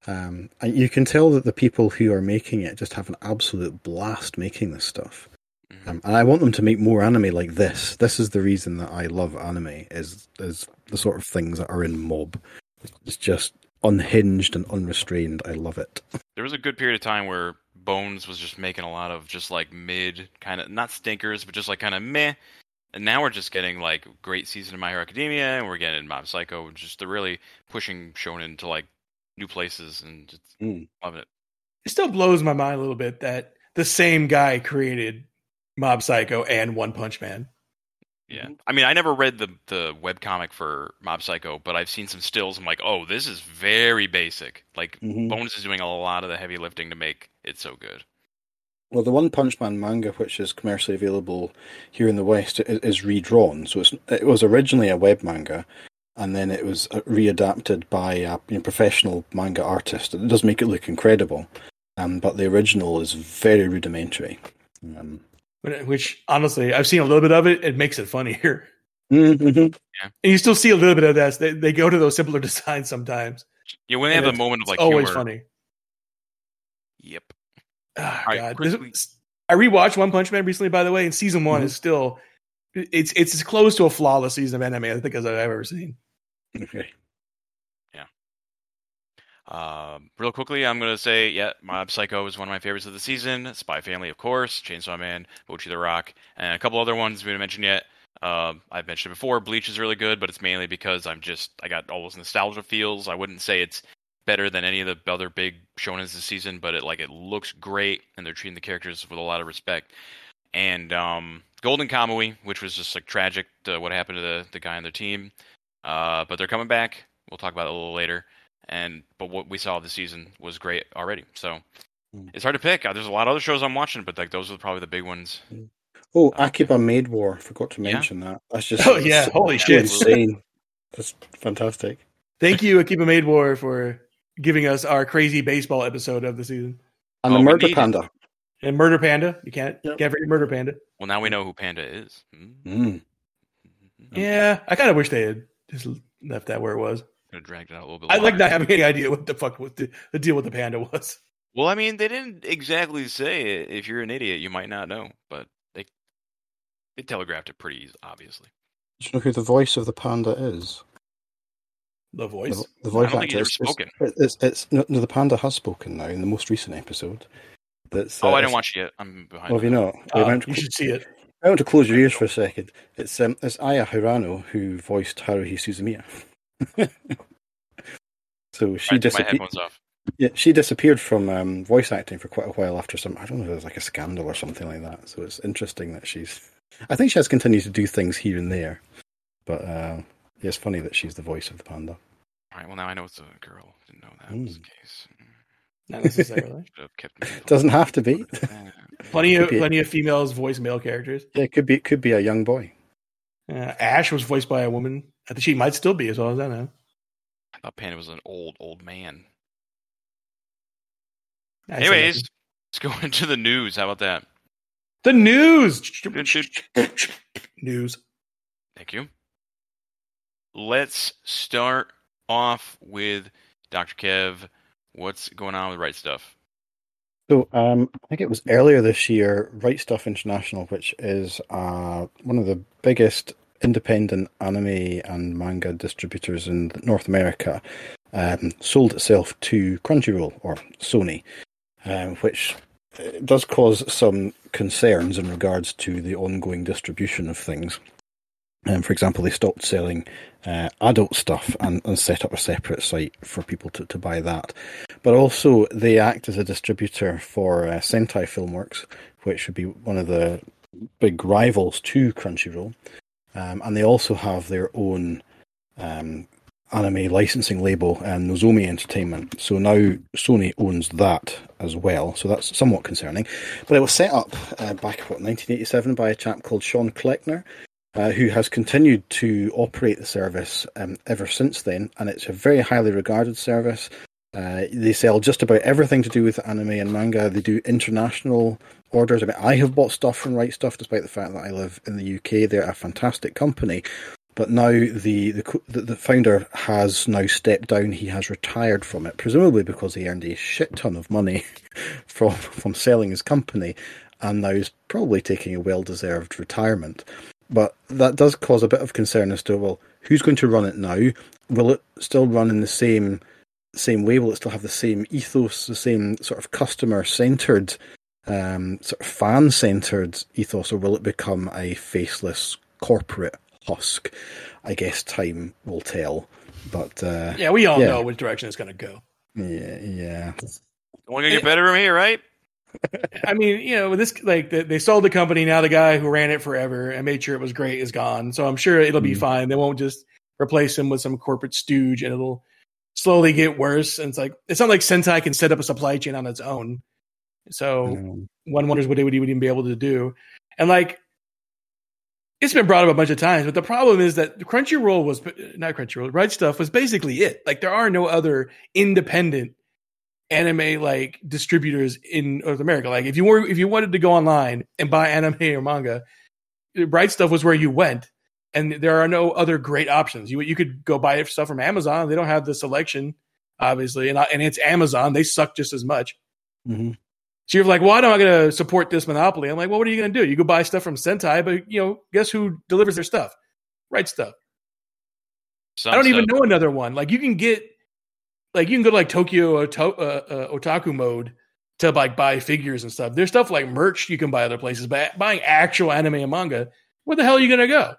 Um, and you can tell that the people who are making it just have an absolute blast making this stuff. Mm-hmm. Um, and I want them to make more anime like this. This is the reason that I love anime, is is the sort of things that are in Mob. It's just unhinged and unrestrained. I love it. There was a good period of time where Bones was just making a lot of just like mid, kind of, not stinkers, but just like kind of meh. And now we're just getting like great season of My Hero Academia, and we're getting Mob Psycho. Just they're really pushing Shonen to like new places, and just mm. loving it. It still blows my mind a little bit that the same guy created Mob Psycho and One Punch Man. Yeah, I mean, I never read the the webcomic for Mob Psycho, but I've seen some stills. I'm like, oh, this is very basic. Like, mm-hmm. Bones is doing a lot of the heavy lifting to make it so good. Well, the One Punch Man manga, which is commercially available here in the West, is, is redrawn. So it's, it was originally a web manga, and then it was readapted by a you know, professional manga artist. It does make it look incredible, um, but the original is very rudimentary. Um, Which, honestly, I've seen a little bit of it. It makes it funnier. Mm-hmm. Yeah. And you still see a little bit of that. They, they go to those simpler designs sometimes. Yeah, when they have the moment of like always humor. funny. Yep. Oh, right, God. This, I rewatched One Punch Man recently, by the way, and season one mm-hmm. is still it's it's as close to a flawless season of anime I think as I've ever seen. Okay. Um, real quickly, I'm going to say, yeah, Mob Psycho is one of my favorites of the season. Spy Family, of course. Chainsaw Man, Bocchi the Rock, and a couple other ones we haven't mentioned yet. Uh, I've mentioned it before. Bleach is really good, but it's mainly because I'm just I got all those nostalgia feels. I wouldn't say it's better than any of the other big shonens this season, but it like it looks great, and they're treating the characters with a lot of respect. And um, Golden Kamui, which was just like tragic, uh, what happened to the the guy on their team. Uh, but they're coming back. We'll talk about it a little later. And but what we saw this season was great already. So mm. it's hard to pick. There's a lot of other shows I'm watching, but like those are probably the big ones. Oh, Akiba Maid War. Forgot to mention yeah. that. That's just oh yeah, so, holy shit, insane. That's fantastic. Thank you, Akiba Maid War, for giving us our crazy baseball episode of the season. And oh, the Murder Panda. And Murder Panda. You can't yep. can't forget Murder Panda. Well, now we know who Panda is. Mm. Mm. Yeah, I kind of wish they had just left that where it was. Could have dragged it out a little bit. I like not having any idea what the fuck what the, the deal with the panda was. Well, I mean, they didn't exactly say it. If you're an idiot, you might not know, but they they telegraphed it pretty obviously. Do you know who the voice of the panda is? The voice? The, the voice I don't actor. think he's ever spoken. It's, it's, it's, no, no, the panda has spoken now in the most recent episode. That's, oh, uh, I didn't watch it yet. I'm behind. Oh, have you not? Oh, well, you should see it. I want to close your ears for a second. It's um, it's Aya Hirano who voiced Haruhi Suzumiya. So she disappeared. Yeah, she disappeared from um, voice acting for quite a while after some. I don't know if it was like a scandal or something like that. So it's interesting that she's. I think she has continued to do things here and there, but uh, yeah, it's funny that she's the voice of the panda. All right. Well, now I know it's a girl. Didn't know that mm. was the case. Not necessarily. Doesn't have to be. plenty of plenty of females voice male characters. Yeah, it could be. It could be a young boy. Uh, Ash was voiced by a woman. I think she might still be, as well as I know. I thought Panda was an old, old man. I Anyways, let's go into the news. How about that? The news! News. Thank you. Let's start off with Doctor Kev. What's going on with Right Stuff? So, um, I think it was earlier this year, Right Stuff International, which is uh, one of the biggest independent anime and manga distributors in North America, um, sold itself to Crunchyroll, or Sony, um, which does cause some concerns in regards to the ongoing distribution of things. Um, for example, they stopped selling uh, adult stuff and, and set up a separate site for people to, to buy that. But also, they act as a distributor for uh, Sentai Filmworks, which would be one of the big rivals to Crunchyroll. Um, and they also have their own um, anime licensing label, uh, Nozomi Entertainment. So now Sony owns that as well. So that's somewhat concerning. But it was set up uh, back, what, nineteen eighty-seven by a chap called Sean Kleckner, uh, who has continued to operate the service um, ever since then. And it's a very highly regarded service. Uh, they sell just about everything to do with anime and manga. They do international orders. I mean, I have bought stuff from Right Stuff, despite the fact that I live in the U K. They're a fantastic company. But now the, the the founder has now stepped down. He has retired from it, presumably because he earned a shit ton of money from from selling his company, and now is probably taking a well-deserved retirement. But that does cause a bit of concern as to, well, who's going to run it now? Will it still run in the same same way? Will it still have the same ethos, the same sort of customer-centered, um, sort of fan-centered ethos, or will it become a faceless corporate husk? I guess time will tell. But uh, yeah, we all yeah. know which direction it's going to go. Yeah, yeah. Only gonna get better from here, right? I mean, you know, this like they, they sold the company. Now the guy who ran it forever and made sure it was great is gone. So I'm sure it'll be mm. fine. They won't just replace him with some corporate stooge, and it'll slowly get worse. And it's like it's not like Sentai can set up a supply chain on its own. So mm. one wonders what they would even be able to do. And like it's been brought up a bunch of times, but the problem is that Crunchyroll was not Crunchyroll. Right Stuff was basically it. Like there are no other independent anime like distributors in North America. Like if you were if you wanted to go online and buy anime or manga, Bright Stuff was where you went, and there are no other great options. You you could go buy stuff from Amazon. They don't have the selection, obviously, and and it's Amazon. They suck just as much. Mm-hmm. So you're like, well, why am I going to support this monopoly? I'm like, well, what are you going to do? You go buy stuff from Sentai, but you know, guess who delivers their stuff? Right Stuff. Some I don't stuff. even know another one. Like you can get. Like you can go to like Tokyo Oto- uh, uh, Otaku Mode to like buy figures and stuff. There's stuff like merch you can buy other places, but buying actual anime and manga, where the hell are you gonna go?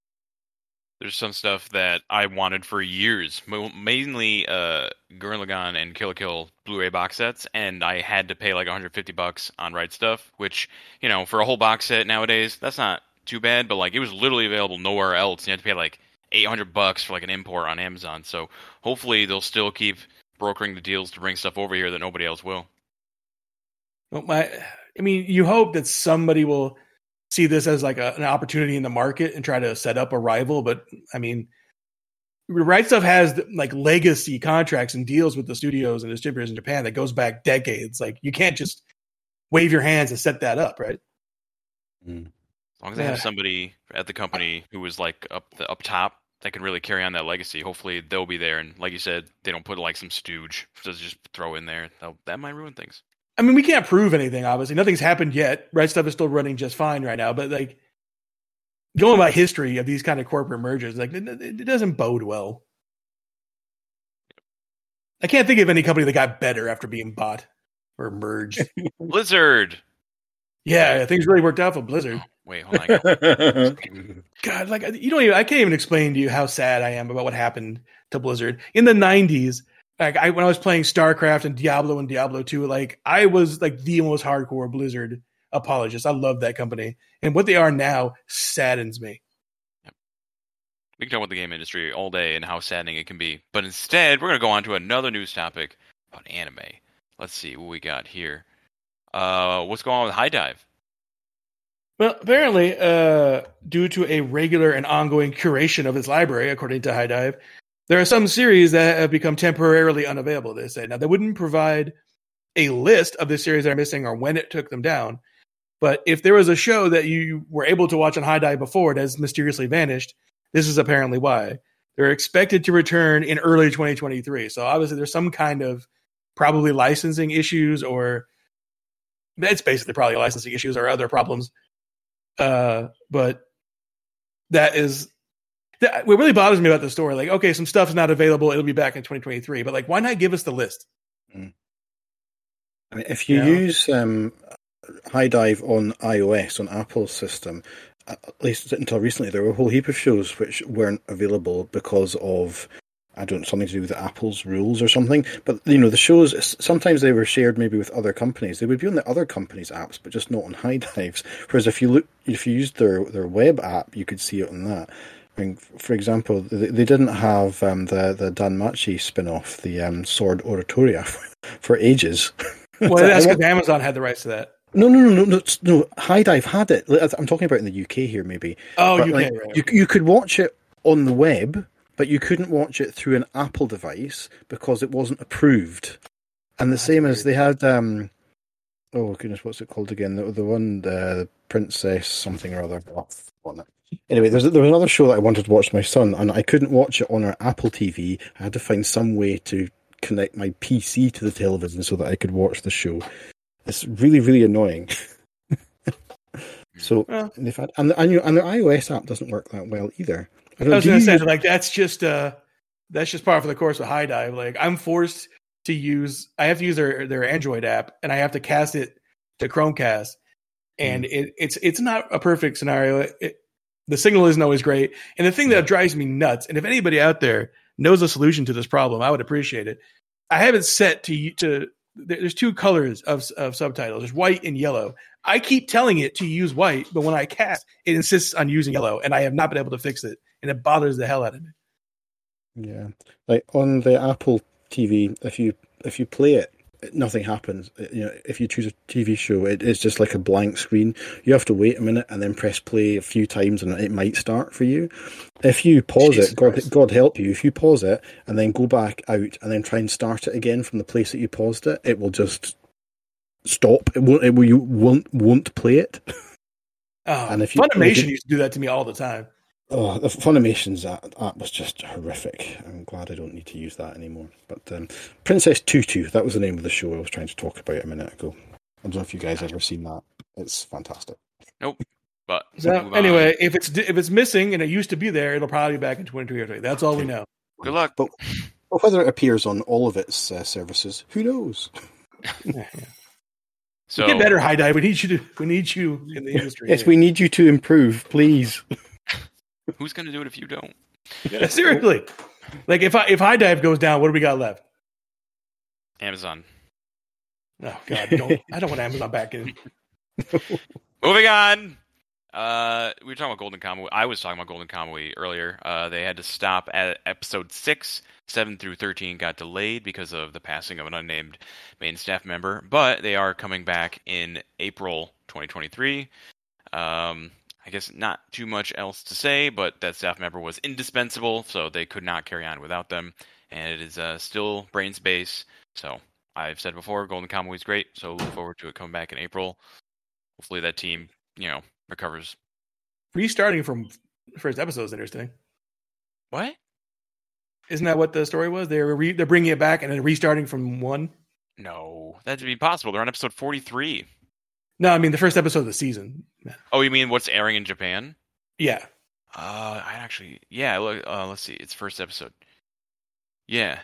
There's some stuff that I wanted for years, mainly uh, Gurren Lagann and Kill la Kill Blu-ray box sets, and I had to pay like one hundred fifty bucks on Right Stuff, which you know for a whole box set nowadays that's not too bad, but like it was literally available nowhere else. You had to pay like eight hundred bucks for like an import on Amazon. So hopefully they'll still keep brokering the deals to bring stuff over here that nobody else will. Well, my, I mean, you hope that somebody will see this as like a, an opportunity in the market and try to set up a rival. But I mean, Right Stuff has like legacy contracts and deals with the studios and distributors in Japan that goes back decades. Like you can't just wave your hands and set that up, right? Mm. As long as they yeah. have somebody at the company who was like up the up top that can really carry on that legacy, hopefully they'll be there. And like you said, they don't put like some stooge to just throw in there. That'll, that might ruin things. I mean, we can't prove anything, obviously. Nothing's happened yet. Right Stuff is still running just fine right now. But like going by history of these kind of corporate mergers, like it, it doesn't bode well. I can't think of any company that got better after being bought or merged. Blizzard. Yeah, things really worked out for Blizzard. Wait, hold on. God, like you don't even. I can't even explain to you how sad I am about what happened to Blizzard in the nineties. Like I, when I was playing StarCraft and Diablo and Diablo two, like I was like the most hardcore Blizzard apologist. I love that company, and what they are now saddens me. Yep. We can talk about the game industry all day and how saddening it can be, but instead we're going to go on to another news topic about anime. Let's see what we got here. Uh, what's going on with High Dive? Well, apparently, uh, due to a regular and ongoing curation of its library, according to High Dive, there are some series that have become temporarily unavailable, they say. Now, they wouldn't provide a list of the series that are missing or when it took them down, but if there was a show that you were able to watch on High Dive before it has mysteriously vanished, this is apparently why. They're expected to return in early twenty twenty-three, so obviously there's some kind of probably licensing issues, or it's basically probably licensing issues or other problems. Uh, but that is that, what really bothers me about the story. Like, okay, some stuff's not available; it'll be back in twenty twenty-three. But like, why not give us the list? Mm. I mean, if you yeah. use um, High Dive on iOS on Apple's system, at least until recently, there were a whole heap of shows which weren't available because of I don't know, something to do with Apple's rules or something. But, you know, the shows, sometimes they were shared maybe with other companies. They would be on the other companies' apps, but just not on High Dive's. Whereas if you look, if you used their, their web app, you could see it on that. I mean, for example, they, they didn't have um, the, the Danmachi spin-off, the um, Sword Oratoria, for ages. Well, that's because Amazon had the rights to that. No, no, no, no, no, no. High Dive had it. I'm talking about in the U K here, maybe. Oh, but U K, like, right. You, you could watch it on the web, but you couldn't watch it through an Apple device because it wasn't approved. And the That's same weird. as they had, um, oh goodness, what's it called again? The, the one, the Princess something or other. Oh, on it. Anyway, there's there was another show that I wanted to watch with my son, and I couldn't watch it on our Apple T V. I had to find some way to connect my P C to the television so that I could watch the show. It's really, really annoying. so well, they've had, and the, and your and their iOS app doesn't work that well either. I, don't I was know, going to say, use... like that's just uh, that's just part of the course of High Dive. Like I'm forced to use, I have to use their their Android app, and I have to cast it to Chromecast, and mm. it, it's it's not a perfect scenario. It, the signal isn't always great, and the thing that drives me nuts, and if anybody out there knows a solution to this problem, I would appreciate it. I have it set to to there's two colors of of subtitles. There's white and yellow. I keep telling it to use white, but when I cast, it insists on using yellow, and I have not been able to fix it, and it bothers the hell out of me. Yeah, like on the Apple T V, if you if you play it, nothing happens. You know, if you choose a T V show, it is just like a blank screen. You have to wait a minute and then press play a few times, and it might start for you. If you pause Jesus it, God, Christ. God help you. If you pause it and then go back out and then try and start it again from the place that you paused it, it will just stop. It won't. It will. You won't won't play it. Oh, and if you, Funimation you, used to do that to me all the time. Oh, the Funimation's app, app was just horrific. I'm glad I don't need to use that anymore. But um, Princess Tutu, that was the name of the show I was trying to talk about a minute ago. I don't know if you guys ever seen that. It's fantastic. Nope. But so, anyway, if it's if it's missing and it used to be there, it'll probably be back in twenty twenty. That's all we know. Good luck. But, but whether it appears on all of its uh, services, who knows? yeah, yeah. So get better, High Dive. We need you to. We need you in the industry. Yes, we need you to improve, please. Who's going to do it if you don't? Yeah, seriously. Like if I, if High Dive goes down, what do we got left? Amazon. Oh God, don't, I don't want Amazon back in. Moving on. Uh, we were talking about Golden Kamuy. I was talking about Golden Kamuy earlier. Uh, they had to stop at episode six. Seven through thirteen got delayed because of the passing of an unnamed main staff member, but they are coming back in April twenty twenty-three. Um. I guess not too much else to say, but that staff member was indispensable, so they could not carry on without them. And it is uh, still Brains Base. So I've said before, Golden Kamuy is great, so look forward to it coming back in April. Hopefully that team, you know, recovers. Restarting from first episode is interesting. What? Isn't that what the story was? They're re- they're bringing it back and then restarting from one? No, that'd be impossible. They're on episode forty-three. No, I mean the first episode of the season. Oh, you mean what's airing in Japan? Yeah. Uh, I actually, yeah. Look, uh, let's see. It's first episode. Yeah.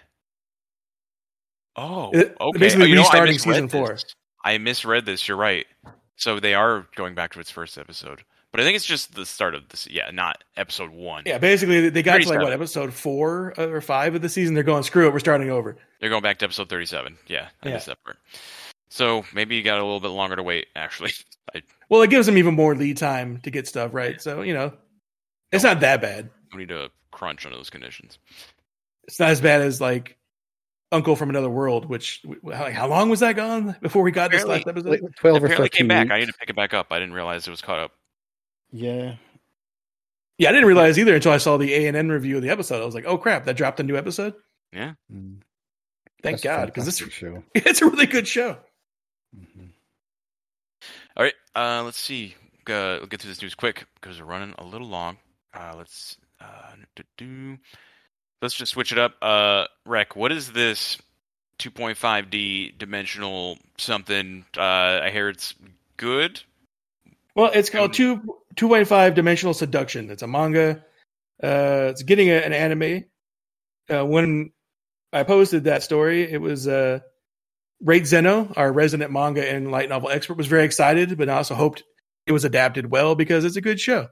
Oh, it, okay. Basically, oh, you restarting know, season four. This. I misread this. You're right. So they are going back to its first episode, but I think it's just the start of this. Yeah, not episode one. Yeah, basically they got to like what episode four or five of the season. They're going screw it. We're starting over. They're going back to episode thirty-seven. Yeah, I yeah. missed that part. So maybe you got a little bit longer to wait, actually. I, well, it gives them even more lead time to get stuff right. So, you know, it's not that bad. We need to crunch under those conditions. It's not as bad as, like, Uncle from Another World, which, like, how long was that gone before we got apparently, this last episode? Like twelve or thirteen came back. Weeks. I need to pick it back up. I didn't realize it was caught up. Yeah. Yeah, I didn't realize either until I saw the A and N review of the episode. I was like, oh, crap, that dropped a new episode? Yeah. Mm. Thank That's God, because this show. It's a really good show. Mm-hmm. All right, uh, let's see. Uh, we'll get through this news quick because we're running a little long. Uh, let's uh, do. Let's just switch it up. Uh, Rec, what is this two point five D dimensional something? Uh, I hear it's good. Well, it's called two two point five dimensional seduction. It's a manga. Uh, it's getting a, an anime. Uh, when I posted that story, it was. Uh, Rate Zeno, our resident manga and light novel expert, was very excited, but also hoped it was adapted well because it's a good show.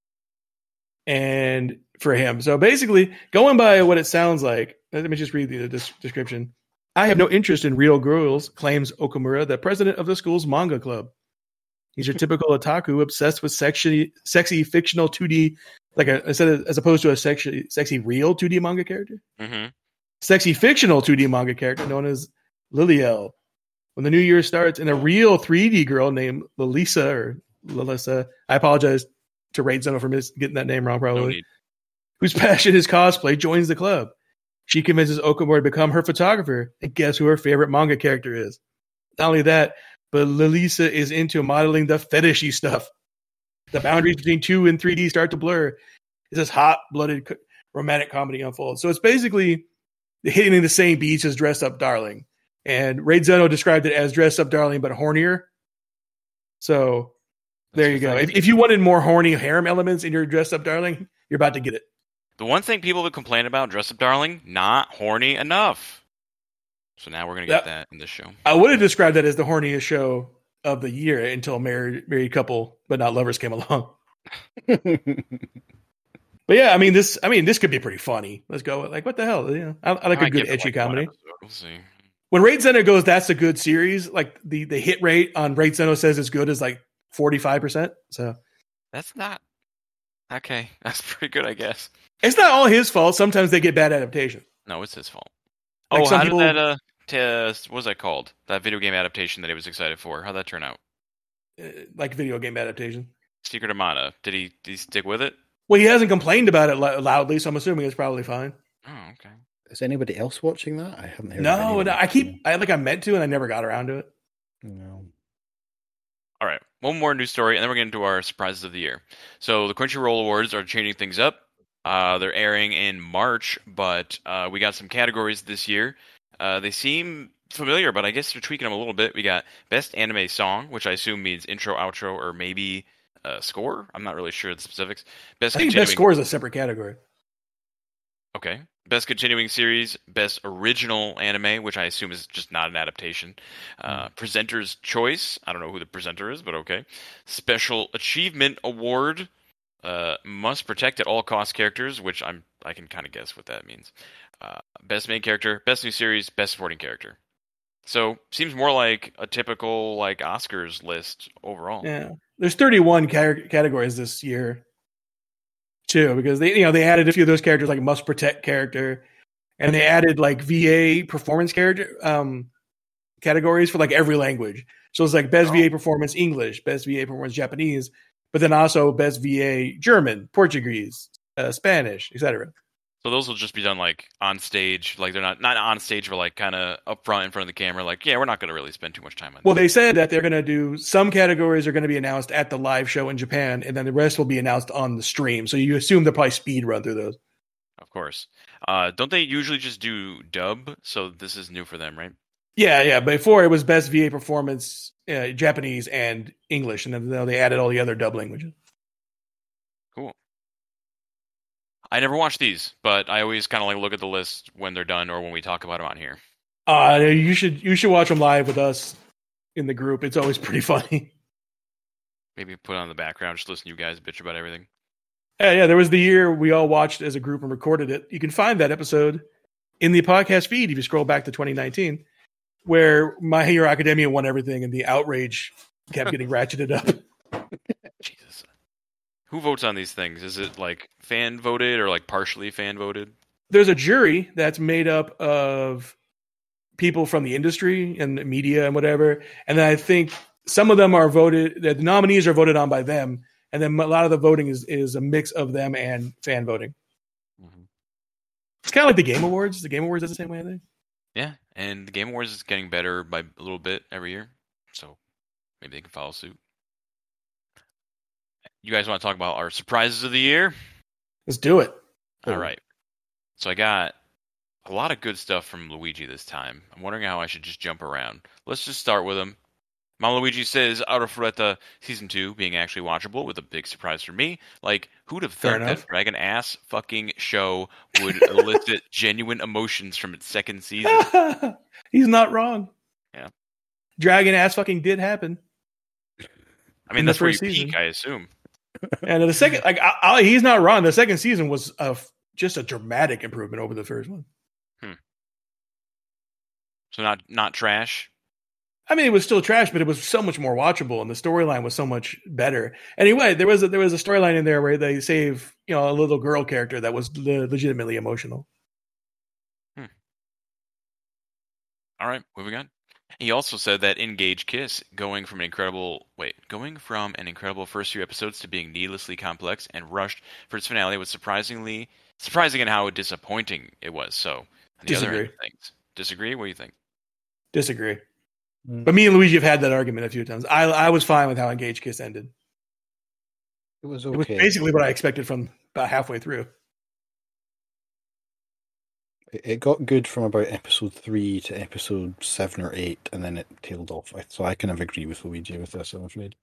And for him. So basically, going by what it sounds like, let me just read the description. I have no interest in real girls, claims Okamura, the president of the school's manga club. He's your typical otaku obsessed with sexy, sexy fictional two D, like a, instead of, as opposed to a sexy, sexy real two D manga character. Mm-hmm. Sexy fictional two D manga character known as Liliel. When the new year starts, and a real three D girl named Lalisa or Lalissa, I apologize to Raid Zeno for mis- getting that name wrong, probably, no whose passion is cosplay, joins the club. She convinces Okamura to become her photographer, and guess who her favorite manga character is? Not only that, but Lalisa is into modeling the fetishy stuff. The boundaries between two and three D start to blur. It's this hot-blooded co- romantic comedy unfolds. So it's basically hitting the same beats as Dress Up Darling. And Raid Zeno described it as Dress Up Darling, but hornier. So there you go. If, if you wanted more horny harem elements in your Dress Up Darling, you're about to get it. The one thing people would complain about, Dress Up Darling, not horny enough. So now we're going to get that, that in this show. I would have described that as the horniest show of the year until Married Married Couple, but Not Lovers came along. But yeah, I mean this. I mean this could be pretty funny. Let's go. Like what the hell? You know, I, I like I a good ecchi like comedy. We'll see. When Raid Zeno goes, that's a good series. Like the, the hit rate on Raid Zeno says it's good is like forty-five percent. So that's not okay. That's pretty good, I guess. It's not all his fault. Sometimes they get bad adaptation. No, it's his fault. Like oh, how people, did that uh, test? What was that called? That video game adaptation that he was excited for. How'd that turn out? Uh, like video game adaptation. Secret of Mana. Did he? Did he stick with it? Well, he hasn't complained about it lo- loudly, so I'm assuming it's probably fine. Oh, okay. Is anybody else watching that? I haven't heard. No, no I keep. I like I meant to, and I never got around to it. No. All right, one more news story, and then we're getting to our surprises of the year. So the Crunchyroll Awards are changing things up. Uh, they're airing in March, but uh, we got some categories this year. Uh, they seem familiar, but I guess they're tweaking them a little bit. We got Best Anime Song, which I assume means intro, outro, or maybe uh, score. I'm not really sure the specifics. Best I think Best Score is a separate category. Okay. Best Continuing Series, Best Original Anime, which I assume is just not an adaptation. Uh, mm. Presenter's Choice. I don't know who the presenter is, but okay. Special Achievement Award. Uh, must Protect at All Costs Characters, which I'm I can kind of guess what that means. Uh, best Main Character, Best New Series, Best Supporting Character. So, seems more like a typical like Oscars list overall. Yeah. There's thirty-one ca- categories this year. Too, because they you know they added a few of those characters like Must Protect character, and they added like V A performance character um, categories for like every language. So it's like Best oh. V A performance English, Best V A performance Japanese, but then also Best V A German, Portuguese, uh, Spanish, et cetera. So those will just be done like on stage, like they're not not on stage, but like kind of up front in front of the camera. Like, yeah, we're not going to really spend too much time on. Well, this. They said that they're going to do some categories are going to be announced at the live show in Japan, and then the rest will be announced on the stream. So you assume they'll probably speed run through those. Of course, uh, don't they usually just do dub? So this is new for them, right? Yeah, yeah. Before it was Best V A Performance, uh, Japanese and English, and then they added all the other dub languages. Cool. I never watch these, but I always kind of like look at the list when they're done or when we talk about them on here. Uh, you should you should watch them live with us in the group. It's always pretty funny. Maybe put it on the background, just listen to you guys bitch about everything. Yeah, yeah. There was the year we all watched as a group and recorded it. You can find that episode in the podcast feed if you scroll back to twenty nineteen, where My Hero Academia won everything and the outrage kept getting ratcheted up. Jesus. Who votes on these things? Is it like fan voted or like partially fan voted? There's a jury that's made up of people from the industry and the media and whatever. And then I think some of them are voted, the nominees are voted on by them. And then a lot of the voting is, is a mix of them and fan voting. Mm-hmm. It's kind of like the Game Awards. The Game Awards is the same way, I think. Yeah. And the Game Awards is getting better by a little bit every year. So maybe they can follow suit. You guys want to talk about our surprises of the year? Let's do it. All right. So I got a lot of good stuff from Luigi this time. I'm wondering how I should just jump around. Let's just start with him. Mama Luigi says Autofretta Season two being actually watchable with a big surprise for me. Like, who'd have thought that Dragon Ass fucking show would elicit genuine emotions from its second season? He's not wrong. Yeah. Dragon Ass fucking did happen. I mean, that's where you season. peak, I assume. And the second, like, I, I, he's not wrong. The second season was a, just a dramatic improvement over the first one. Hmm. So not not trash. I mean, it was still trash, but it was so much more watchable, and the storyline was so much better. Anyway, there was a, there was a storyline in there where they save, you know, a little girl character that was le- legitimately emotional. Hmm. All right, moving on. He also said that Engage Kiss, going from an incredible wait, going from an incredible first few episodes to being needlessly complex and rushed for its finale, was surprisingly surprising in how disappointing it was. So, on the Disagree. other end of things, disagree. What do you think? Disagree. But me and Luigi have had that argument a few times. I I was fine with how Engage Kiss ended. It was okay. It was basically what I expected from about halfway through. It got good from about episode three to episode seven or eight, and then it tailed off. So I kind of agree with Luigi with this, I'm afraid.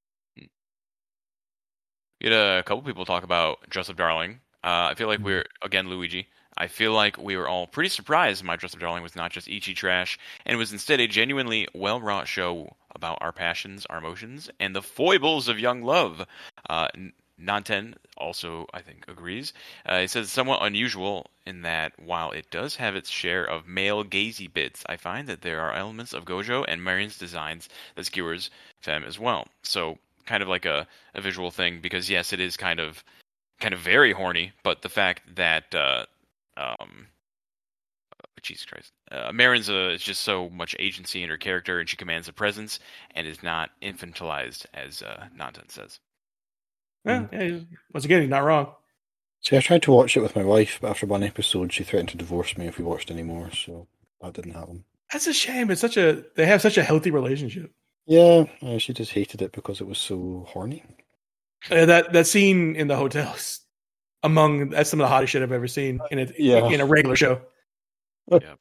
You had a couple people talk about Joseph Darling. Uh, I feel like we're, again, Luigi. I feel like we were all pretty surprised my Joseph Darling was not just Ichi trash, and was instead a genuinely well-wrought show about our passions, our emotions, and the foibles of young love. Uh, Nanten also, I think, agrees. Uh, he says, somewhat unusual in that while it does have its share of male gazy bits, I find that there are elements of Gojo and Marion's designs that skewers femme as well. So, kind of like a, a visual thing, because yes, it is kind of kind of very horny, but the fact that uh, um, Jesus Christ, uh, Marion's uh, is just so much agency in her character, and she commands a presence, and is not infantilized, as uh, Nanten says. Yeah, yeah, once again, he's not wrong. See, I tried to watch it with my wife, but after one episode, she threatened to divorce me if we watched any more, so that didn't happen. That's a shame. It's such a they have such a healthy relationship. Yeah, uh, she just hated it because it was so horny. Uh, that that scene in the hotels, among that's some of the hottest shit I've ever seen in a Yeah. in a regular show. Yeah.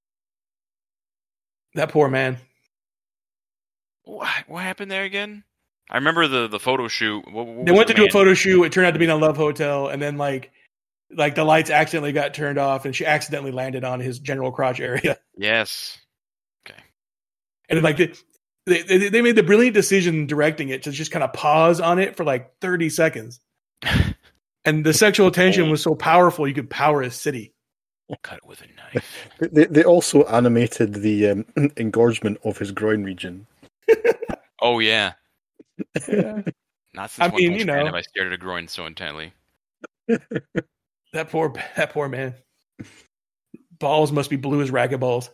That poor man. What, what happened there again? I remember the, the photo shoot. What, what They was went the to do a man- photo shoot. It turned out to be in a love hotel, and then like like the lights accidentally got turned off, and she accidentally landed on his general crotch area. Yes. And then, like the, they they they made the brilliant decision directing it to just kind of pause on it for like thirty seconds, and the sexual tension was so powerful you could power a city. Cut it with a knife. They, they also animated the um, engorgement of his groin region. Oh, yeah. Yeah. Not since I One mean, Punch you Man know. have I stared at a groin so intently. That poor that poor man. Balls must be blue as racquetballs.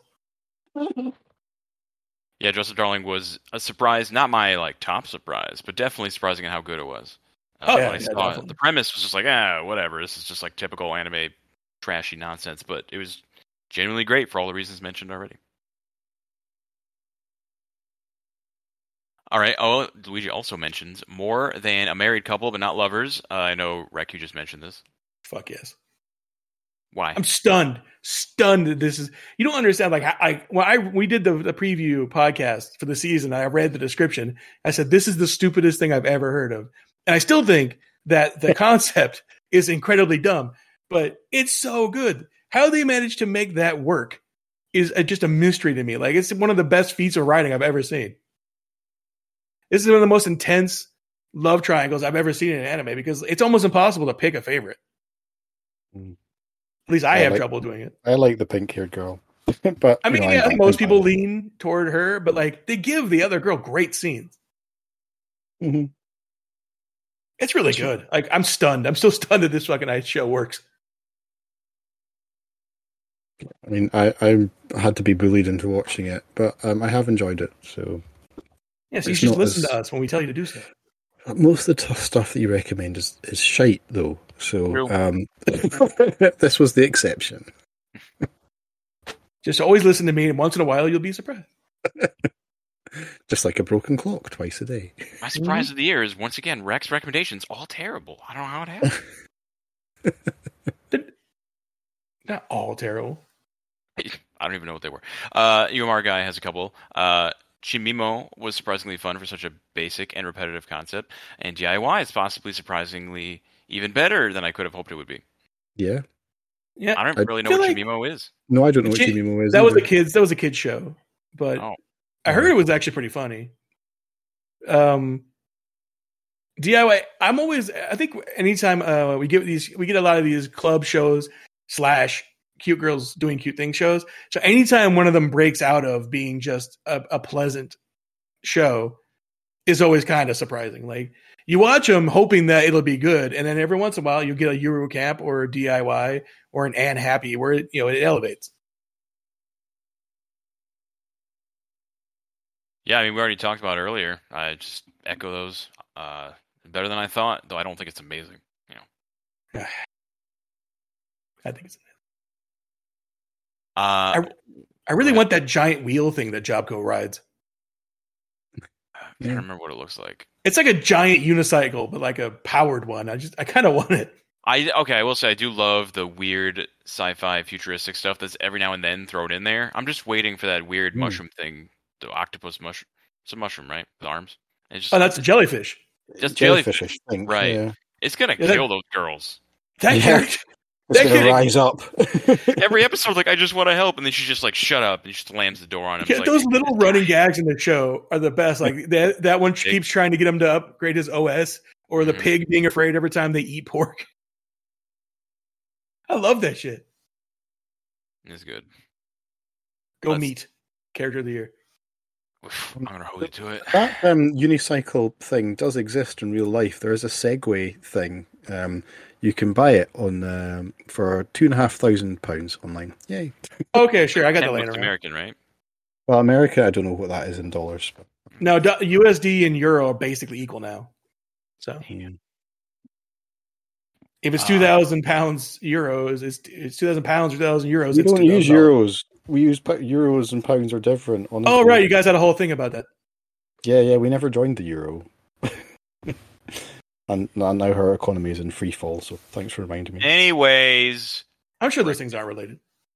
Yeah, Joseph Darling was a surprise. Not my like top surprise, but definitely surprising at how good it was. Uh, Oh, when yeah, I yeah, saw it, definitely. the premise was just like, ah, whatever. This is just like typical anime trashy nonsense, but it was genuinely great for all the reasons mentioned already. All right. Oh, Luigi also mentions more than a married couple, but not lovers. Uh, I know Reku just mentioned this. Fuck yes. Why? I'm stunned, stunned that this is. You don't understand. Like I, I when I we did the the preview podcast for the season, I read the description. I said this is the stupidest thing I've ever heard of, and I still think that the concept is incredibly dumb, but it's so good. How they managed to make that work is a, just a mystery to me. Like it's one of the best feats of writing I've ever seen. This is one of the most intense love triangles I've ever seen in an anime because it's almost impossible to pick a favorite. Mm. At least I I have like- trouble doing it. I like the pink-haired girl. but I you mean, know, yeah, I'm- most I'm people fine. lean toward her, but like they give the other girl great scenes. Mhm. It's really good. Like I'm stunned. I'm still stunned that this fucking show works. I mean, I, I had to be bullied into watching it, but um, I have enjoyed it. So Yeah, so you It's should just not listen as- to us when we tell you to do stuff. most of the tough stuff that you recommend is, is shite, though. So True. um, this was the exception. Just always listen to me, and once in a while you'll be surprised. Just like a broken clock, twice a day. My surprise of the year is once again Rex recommendations all terrible. I don't know how it happened. Not all terrible. I don't even know what they were. Uh, U M R guy has a couple. Uh, Chimimo was surprisingly fun for such a basic and repetitive concept, and D I Y is possibly surprisingly even better than I could have hoped it would be. Yeah. Yeah, I don't I really know feel what like- Chimimo is. No, I don't know what Chi- Chimimo is. that was a either. kids. That was a kids show, but Oh. I heard it was actually pretty funny. Um, D I Y. I'm always. I think anytime uh, we get these, we get a lot of these club shows slash cute girls doing cute things shows. So anytime one of them breaks out of being just a, a pleasant show, is always kind of surprising. Like you watch them hoping that it'll be good, and then every once in a while you get a Euro Camp or a D I Y or an Anne Happy where it, you know it elevates. Yeah, I mean, we already talked about it earlier. I just echo those. Uh, better than I thought, though I don't think it's amazing. You know. I think it's. Uh, I really Right. want that giant wheel thing that Jobco rides. I don't remember what it looks like. It's like a giant unicycle, but like a powered one. I just I kind of want it. I okay, I will say I do love the weird sci-fi futuristic stuff that's every now and then thrown in there. I'm just waiting for that weird Mm. mushroom thing, the octopus mushroom. It's a mushroom, right? With arms. And it's just Oh, that's a jellyfish. just Jellyfish, jellyfish. I think. Right. Yeah. It's gonna Yeah, that- kill those girls. That Yeah. character. It's That going to kid- rise up. Every episode, like I just want to help, and then she's just like, "Shut up!" and she slams the door on him. Yeah, It's like, those little running gags in the show are the best. Like that, that one Pig. keeps trying to get him to upgrade his O S, or the Mhm. pig being afraid every time they eat pork. I love that shit. It's good. Go Let's- meet character of the year. Oof, I'm gonna hold you to it. That um, unicycle thing does exist in real life. There is a Segway thing. Um, you can buy it on um, for two and a half thousand pounds online. Yay! Okay, sure, I got Ten the laying bucks around. American, right? Well, America, I don't know what that is in dollars. But, No, do- U S D and euro are basically equal now. So yeah. if it's Ah. two thousand pounds euros, it's it's two thousand pounds or two thousand euros. We it's don't use two thousand dollars. euros. We use pu- euros and pounds are different. Oh honestly. right, you guys had a whole thing about that. Yeah, yeah. We never joined the euro. And now now her economy is in free fall. So thanks for reminding me. Anyways, I'm sure those things aren't related.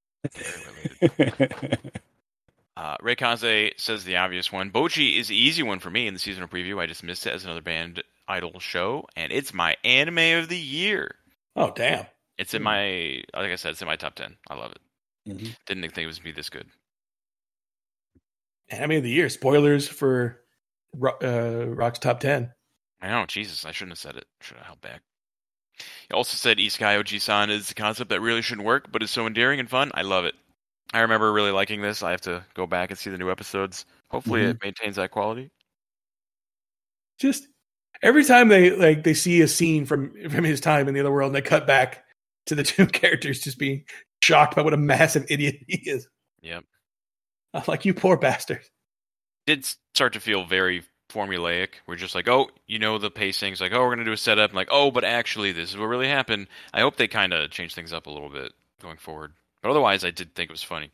uh, Ray Kaze says the obvious one. Bochi is the easy one for me in the seasonal preview. I just missed it as another band idol show, and it's my anime of the year. Oh damn! It's in my, like I said, it's in my top ten. I love it. Mhm. Didn't think it was be this good. Anime of the year. Spoilers for Ro- uh, Rock's top ten. I know, Jesus, I shouldn't have said it. Should have held back. He also said Isekai Oji-san is a concept that really shouldn't work, but is so endearing and fun. I love it. I remember really liking this. I have to go back and see the new episodes. Hopefully Mhm. it maintains that quality. Just every time they like they see a scene from from his time in the other world, and they cut back to the two characters just being shocked by what a massive idiot he is. Yep. I'm like, you poor bastard. Did start to feel very formulaic. We're just like, oh, you know the pacing's like, oh, we're gonna do a setup. I'm like, oh, but actually, this is what really happened. I hope they kind of change things up a little bit going forward. But otherwise, I did think it was funny.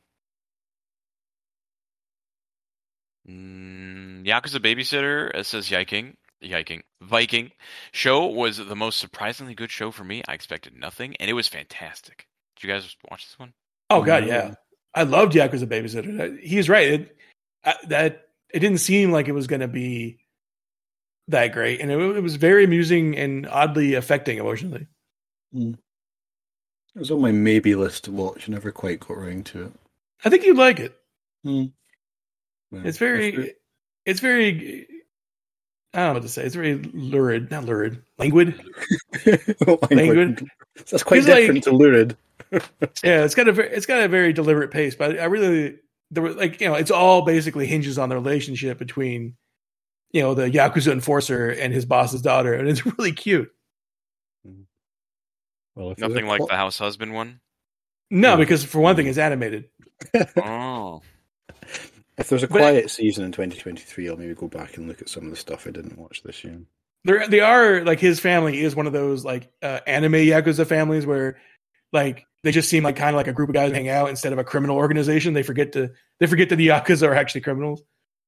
Mm, Yakuza Babysitter, it says Yiking. Yiking. Viking. Show was the most surprisingly good show for me. I expected nothing, and it was fantastic. Did you guys watch this one? Oh god, yeah. I loved Yakuza Babysitter. He's right. It, I, that it didn't seem like it was going to be that great, and it, it was very amusing and oddly affecting emotionally. It was on my maybe list to watch. I never quite got around to it. I think you'd like it. Well, It's very, if it- it's very. I don't know what to say. It's very lurid, not lurid, languid. Languid. That's quite It's like- different to lurid. Yeah, it's got a, very, it's got a very deliberate pace, but I really, there were like you know, it's all basically hinges on the relationship between, you know, the Yakuza enforcer and his boss's daughter, and it's really cute. Well, if there's Nothing a like plot- the House Husband one? No, Yeah. because for one thing, it's animated. Oh. If there's a But- quiet season in twenty twenty-three, I'll maybe go back and look at some of the stuff I didn't watch this year. There, they are like his family is one of those like uh, anime Yakuza families where, like, they just seem like kind of like a group of guys who hang out instead of a criminal organization. They forget to they forget that the Yakuza are actually criminals.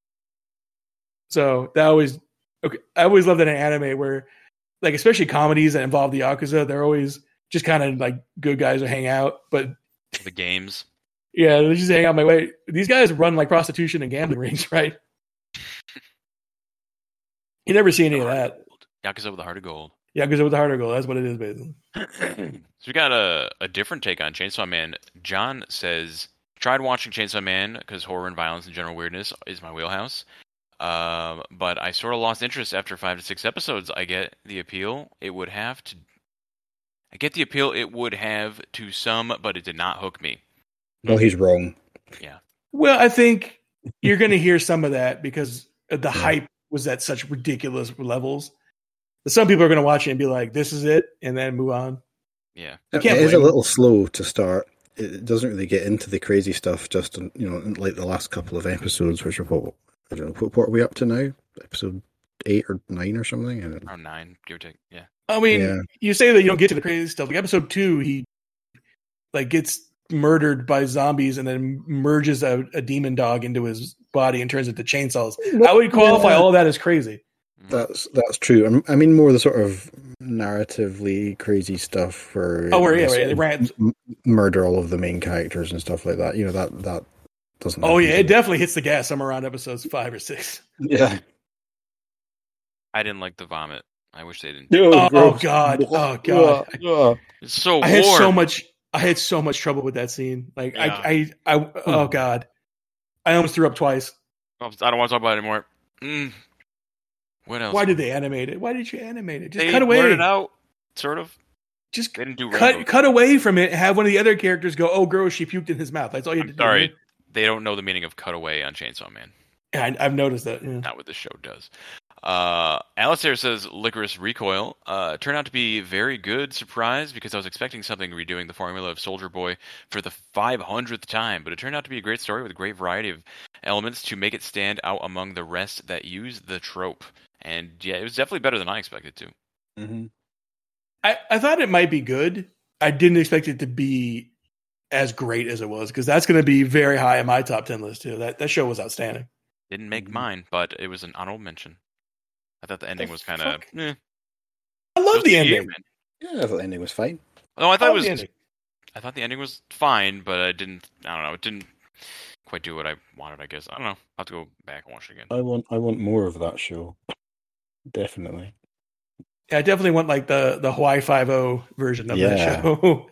So that always, okay, I always love that in anime where, like, especially comedies that involve the Yakuza, they're always just kind of like good guys who hang out. But The games. yeah, they just hang out my way. These guys run like prostitution and gambling rings, right? You never see any of that. Yakuza with a heart of gold. Yakuza with the heart of gold. That's what it is, basically. So we got a, a different take on Chainsaw Man. John says, tried watching Chainsaw Man because horror and violence and general weirdness is my wheelhouse. Um, but I sort of lost interest after five to six episodes. I get the appeal. It would have to... I get the appeal it would have to some, but it did not hook me. Well, he's wrong. Well, I think you're going to hear some of that because the hype was at such ridiculous levels. But some people are going to watch it and be like, "This is it," and then move on. Yeah. I It can't is a blame little slow to start. It doesn't really get into the crazy stuff. Just in, you know, in like the last couple of episodes, which are what I don't know. What, what are we up to now? Episode eight or nine or something? I don't know. Around nine, give or take. Yeah. I mean, Yeah. you say that you don't get to the crazy stuff. Like episode two, he like gets murdered by zombies and then merges a, a demon dog into his body and turns into chainsaws. I would qualify Yeah. all that as crazy. That's that's true. I'm- I mean, more the sort of narratively crazy stuff for Oh, where yeah, sort right, of right. m- murder all of the main characters and stuff like that. You know that that doesn't. Oh happen yeah, to it me. definitely hits the gas somewhere around episodes five or six. Yeah. I didn't like the vomit. I wish they didn't. Oh, gross. God. Oh, God. Ugh. It's so I had warm. so much. I had so much trouble with that scene. Like Yeah. I, I, I, oh God, I almost threw up twice. I don't want to talk about it anymore. Mm. What else? Why did they animate it? Why did you animate it? Just they cut away. blurred it out? Sort of. Just They didn't do cut, Rambo. cut away from it. Have one of the other characters go, "Oh, girl, she puked in his mouth." That's all you I'm did. sorry. They don't know the meaning of cutaway on Chainsaw Man. Yeah, I, I've noticed that. Yeah. Not what this show does. Uh, Alistair says Licorice Recoil uh, turned out to be a very good surprise because I was expecting something redoing the formula of Soldier Boy for the five hundredth time, but it turned out to be a great story with a great variety of elements to make it stand out among the rest that use the trope. And yeah, it was definitely better than I expected to. Mm-hmm. I, I thought it might be good. I didn't expect it to be as great as it was because that's going to be very high in my top ten list too. That that show was outstanding. Didn't make Mhm. mine, but it was an honorable mention. I thought the ending Oh, was kind of. fuck. Eh. I It love was the the ending. year, man. Yeah, I thought the ending was fine. No, I I thought it love was. the ending. I thought the ending was fine, but I didn't. I don't know. It didn't quite do what I wanted. I guess I don't know. I'll have to go back and watch it again. I want I want more of that show. Definitely. Yeah, I definitely want like the the Hawaii Five O version of Yeah. that show.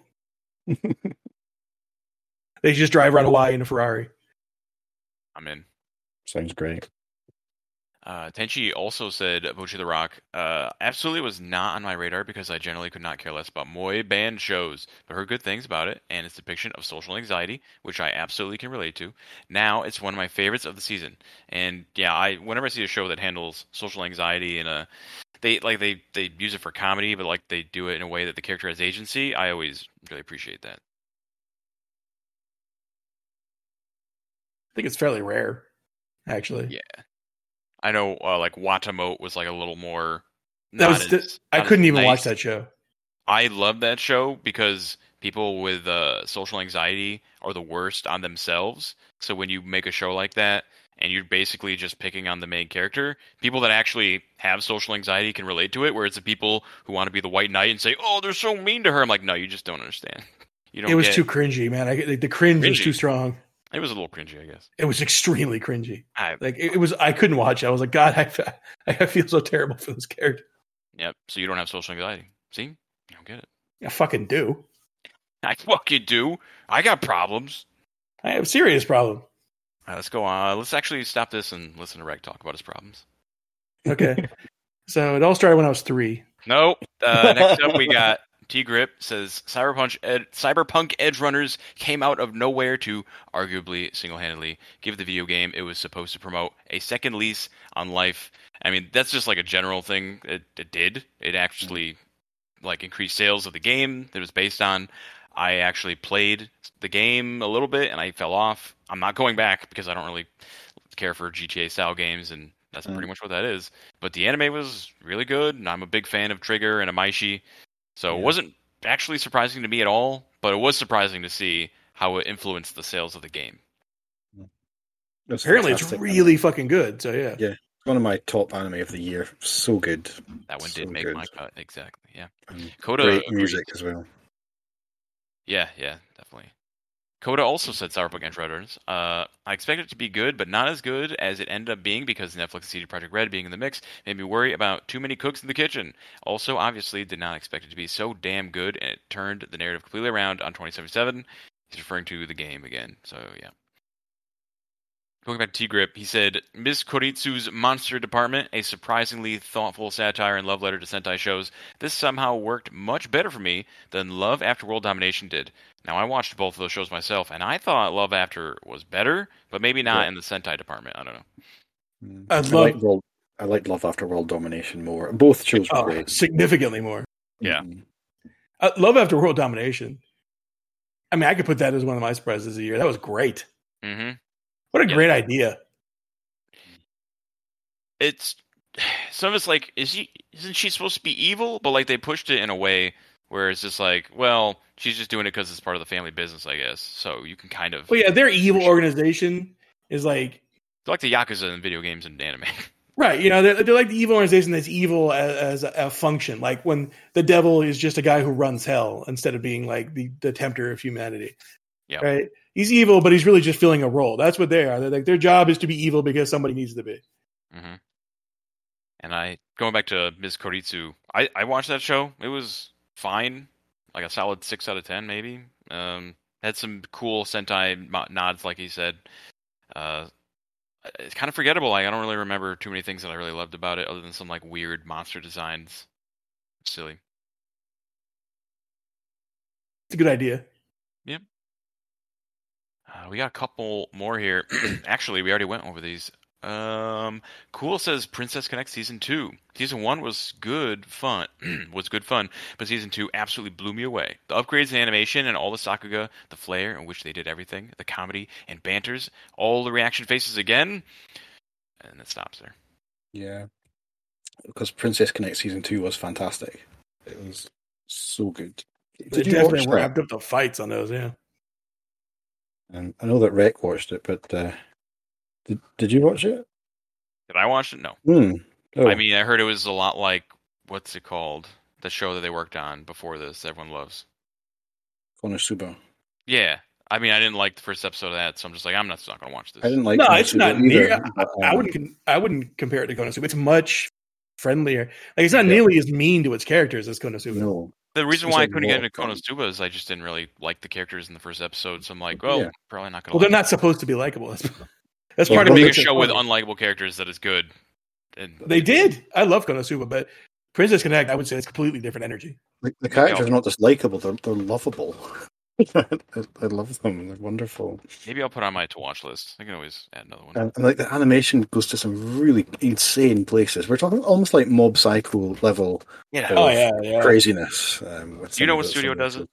They just drive around Hawaii in a Ferrari. I'm in. Sounds great. Uh, Tenchi also said Bocchi the Rock uh, absolutely was not on my radar because I generally could not care less about Moe band shows, but heard good things about it and its depiction of social anxiety, which I absolutely can relate to. Now it's one of my favorites of the season, and yeah, I whenever I see a show that handles social anxiety in a they like they they use it for comedy, but like they do it in a way that the character has agency, I always really appreciate that. I think it's fairly rare, actually. Yeah. I know, uh, like Watamote was like a little more. That not was the- as- I not as couldn't even nice. watch that show. I love that show because people with uh, social anxiety are the worst on themselves. So when you make a show like that and you're basically just picking on the main character, people that actually have social anxiety can relate to it. Whereas the people who want to be the white knight and say, "Oh, they're so mean to her," I'm like, no, you just don't understand. You don't. It was get- too cringy, man. I, the, the cringe was Cringy. too strong. It was a little cringy, I guess. It was extremely cringy. I, Like it, it was. I couldn't watch it. I was like, God, I, I feel so terrible for this character. yep. So you don't have social anxiety. See, you don't get it. I fucking do. I fucking do. I got problems. I have a serious problem. All right, let's go on. Let's actually stop this and listen to Reg talk about his problems. Okay. So it all started when I was three. Nope. Uh, next up, we got T Grip says Cyberpunk Ed- Cyberpunk Edge Runners came out of nowhere to arguably single-handedly give the video game it was supposed to promote a second lease on life. I mean, that's just like a general thing. It, it did. It actually like increased sales of the game that it was based on. I actually played the game a little bit and I fell off. I'm not going back because I don't really care for G T A style games, and that's Mm. pretty much what that is. But the anime was really good, and I'm a big fan of Trigger and Amaishi. So Yeah. it wasn't actually surprising to me at all, but it was surprising to see how it influenced the sales of the game. It's Apparently, it's fantastic. really fucking good. So yeah. Yeah. One of my top anime of the year. So good. That one did So make good. my cut, exactly. Yeah, And Coda great agrees. music as well. Yeah, yeah, definitely. Coda also said Cyberpunk Edge Runners. Uh, I expected it to be good, but not as good as it ended up being because Netflix and C D Projekt Red being in the mix made me worry about too many cooks in the kitchen. Also, obviously, did not expect it to be so damn good, and it turned the narrative completely around on twenty seventy-seven. He's referring to the game again, so yeah. Going back to T-Grip, he said, Miss Koritsu's Monster Department, a surprisingly thoughtful satire and love letter to Sentai shows. This somehow worked much better for me than Love After World Domination did. Now, I watched both of those shows myself, and I thought Love After was better, but maybe not Yeah. in the Sentai department. I don't know. Mm. I I, love- like World, I like Love After World Domination more. Both shows were Oh, great. significantly more. Yeah. Mhm. Uh, Love After World Domination. I mean, I could put that as one of my surprises of the year. That was great. Mm-hmm. What a Yeah. great idea. It's some of it's like, is she? Isn't she supposed to be evil? But like they pushed it in a way where it's just like, well, She's just doing it because it's part of the family business, I guess. So you can kind of. Well, yeah, their evil organization is like. They're like the Yakuza in video games and anime. Right, you know, they're, they're like the evil organization that's evil as, as a, a function. Like when the devil is just a guy who runs hell instead of being like the, the tempter of humanity. Yeah. Right? He's evil, but he's really just filling a role. That's what they are. They're like their job is to be evil because somebody needs to be. Mm-hmm. And I going back to Miz Koritsu, I, I watched that show. It was fine, like a solid six out of ten, maybe. Um, had some cool Sentai nods, like he said. Uh, it's kind of forgettable. Like, I don't really remember too many things that I really loved about it, other than some like weird monster designs. It's silly. It's a good idea. Yep. Uh, we got a couple more here. Actually, we already went over these. Um, Cool says Princess Connect season two. Season one was good fun, was good fun, but season two absolutely blew me away. The upgrades in animation and all the Sakuga, the flair in which they did everything, the comedy and banters, all the reaction faces again, and it stops there. Yeah, because Princess Connect season two was fantastic. It was so good. Did Did they you definitely watch that? wrapped up the fights on those, yeah. And I know that Rec watched it, but uh, did did you watch it? Did I watch it? No. Hmm. Oh. I mean, I heard it was a lot like, what's it called? The show that they worked on before this, everyone loves. Konosuba. Yeah. I mean, I didn't like the first episode of that, so I'm just like, I'm not, not going to watch this. I didn't like. No, Konosuba it's not either, near. but, I, I um, wouldn't. I wouldn't compare it to Konosuba. It's much friendlier. Like it's not Yeah. nearly as mean to its characters as Konosuba. No. The reason It's why I like couldn't get more into fun. Konosuba is I just didn't really like the characters in the first episode, so I'm like, well, Yeah. probably not going to Well, like they're not supposed to be likable. That's, that's Well, part it. of they'll Make a makes it show with funny. unlikable characters that is good. And They did. I love Konosuba, but Princess Connect, I would say, it's completely different energy. Like, the characters are not just likable; they're they're lovable. I, I love them; they're wonderful. Maybe I'll put on my to watch list. I can always add another one. And, and like the animation goes to some really insane places. We're talking almost like Mob Psycho level Yeah. of Oh yeah, yeah. craziness. Um, with Do you some know of what the- studio some of does the- it?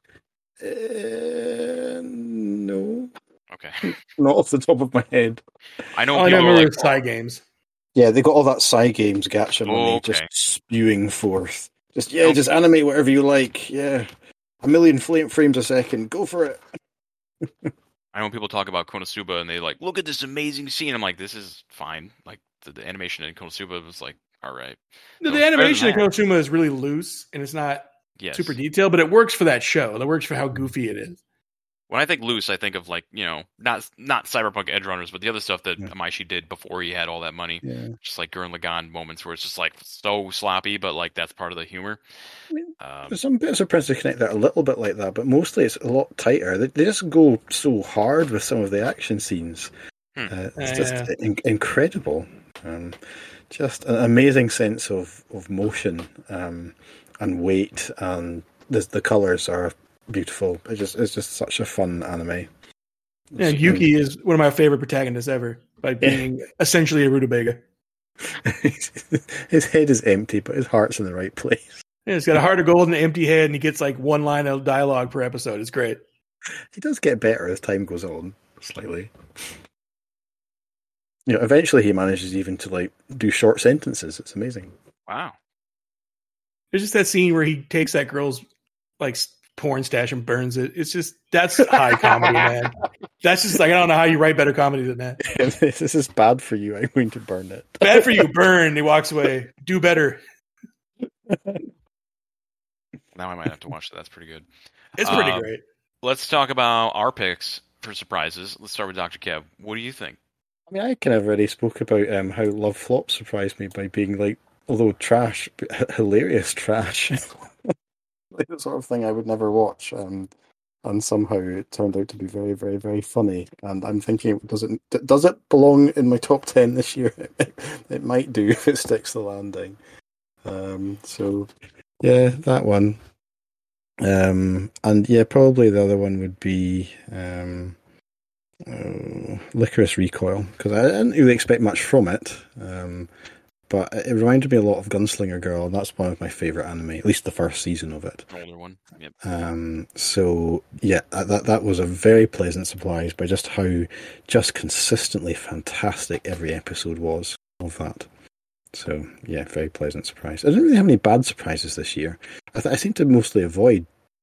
Uh, no, Okay. not off the top of my head. I know Oh, I people are remember like, Psy Games. Yeah, they got all that Psy Games gacha money Okay. just spewing forth. Just yeah, Okay. just animate whatever you like. Yeah, a million flame frames a second. Go for it. I know when people talk about Konosuba and they like, look at this amazing scene. I'm like, this is fine. Like the, the animation in Konosuba was like, all right. The, So the animation in better Konosuba is really loose and it's not Yes. super detailed, but it works for that show. It works for how goofy it is. When I think loose, I think of like, you know, not not Cyberpunk Edge Runners, but the other stuff that Yeah. Amaishi did before he had all that money. Yeah, Just like Gurren Lagann moments where it's just like so sloppy, but like that's part of the humor. Um, there's some bits of Princess Connect that are a little bit like that, but mostly it's a lot tighter. They, they just go so hard with some of the action scenes. Hmm. Uh, it's Uh, just yeah. in- incredible. Um, just an amazing sense of, of motion um, and weight, and the the colors are beautiful. It's just it's just such a fun anime. Yeah, Yuki is one of my favorite protagonists ever by being essentially a rutabaga. His head is empty, but his heart's in the right place. Yeah, he's got a heart of gold and an empty head, and he gets like one line of dialogue per episode. It's great. He does get better as time goes on, slightly. You know, eventually he manages even to like do short sentences. It's amazing. wow. There's just that scene where he takes that girl's like porn stash and burns it. It's just that's high comedy, man. That's just like I don't know how you write better comedy than that. If this is bad for you, I'm going to burn it. Bad for you, burn. He walks away. Do better. Now I might have to watch that. That's pretty good. It's pretty Um, great. Let's talk about our picks for surprises. Let's start with Doctor Kev. What do you think? I mean, I kind of already spoke about um, how Love Flop surprised me by being like, although trash, but h- hilarious trash. Like the sort of thing I would never watch. Um, and somehow it turned out to be very, very, very funny. And I'm thinking, does it does it belong in my top ten this year? It might do if it sticks the landing. Um, so yeah, that one. Um, and yeah, probably the other one would be um, uh, Licorice Recoil, because I didn't really expect much from it. Um, but it reminded me a lot of Gunslinger Girl, and that's one of my favourite anime, at least the first season of it. An older one. Yep. Um, so yeah, that that was a very pleasant surprise by just how just consistently fantastic every episode was of that. So yeah, very pleasant surprise. I didn't really have any bad surprises this year. I, th- I seem to mostly avoid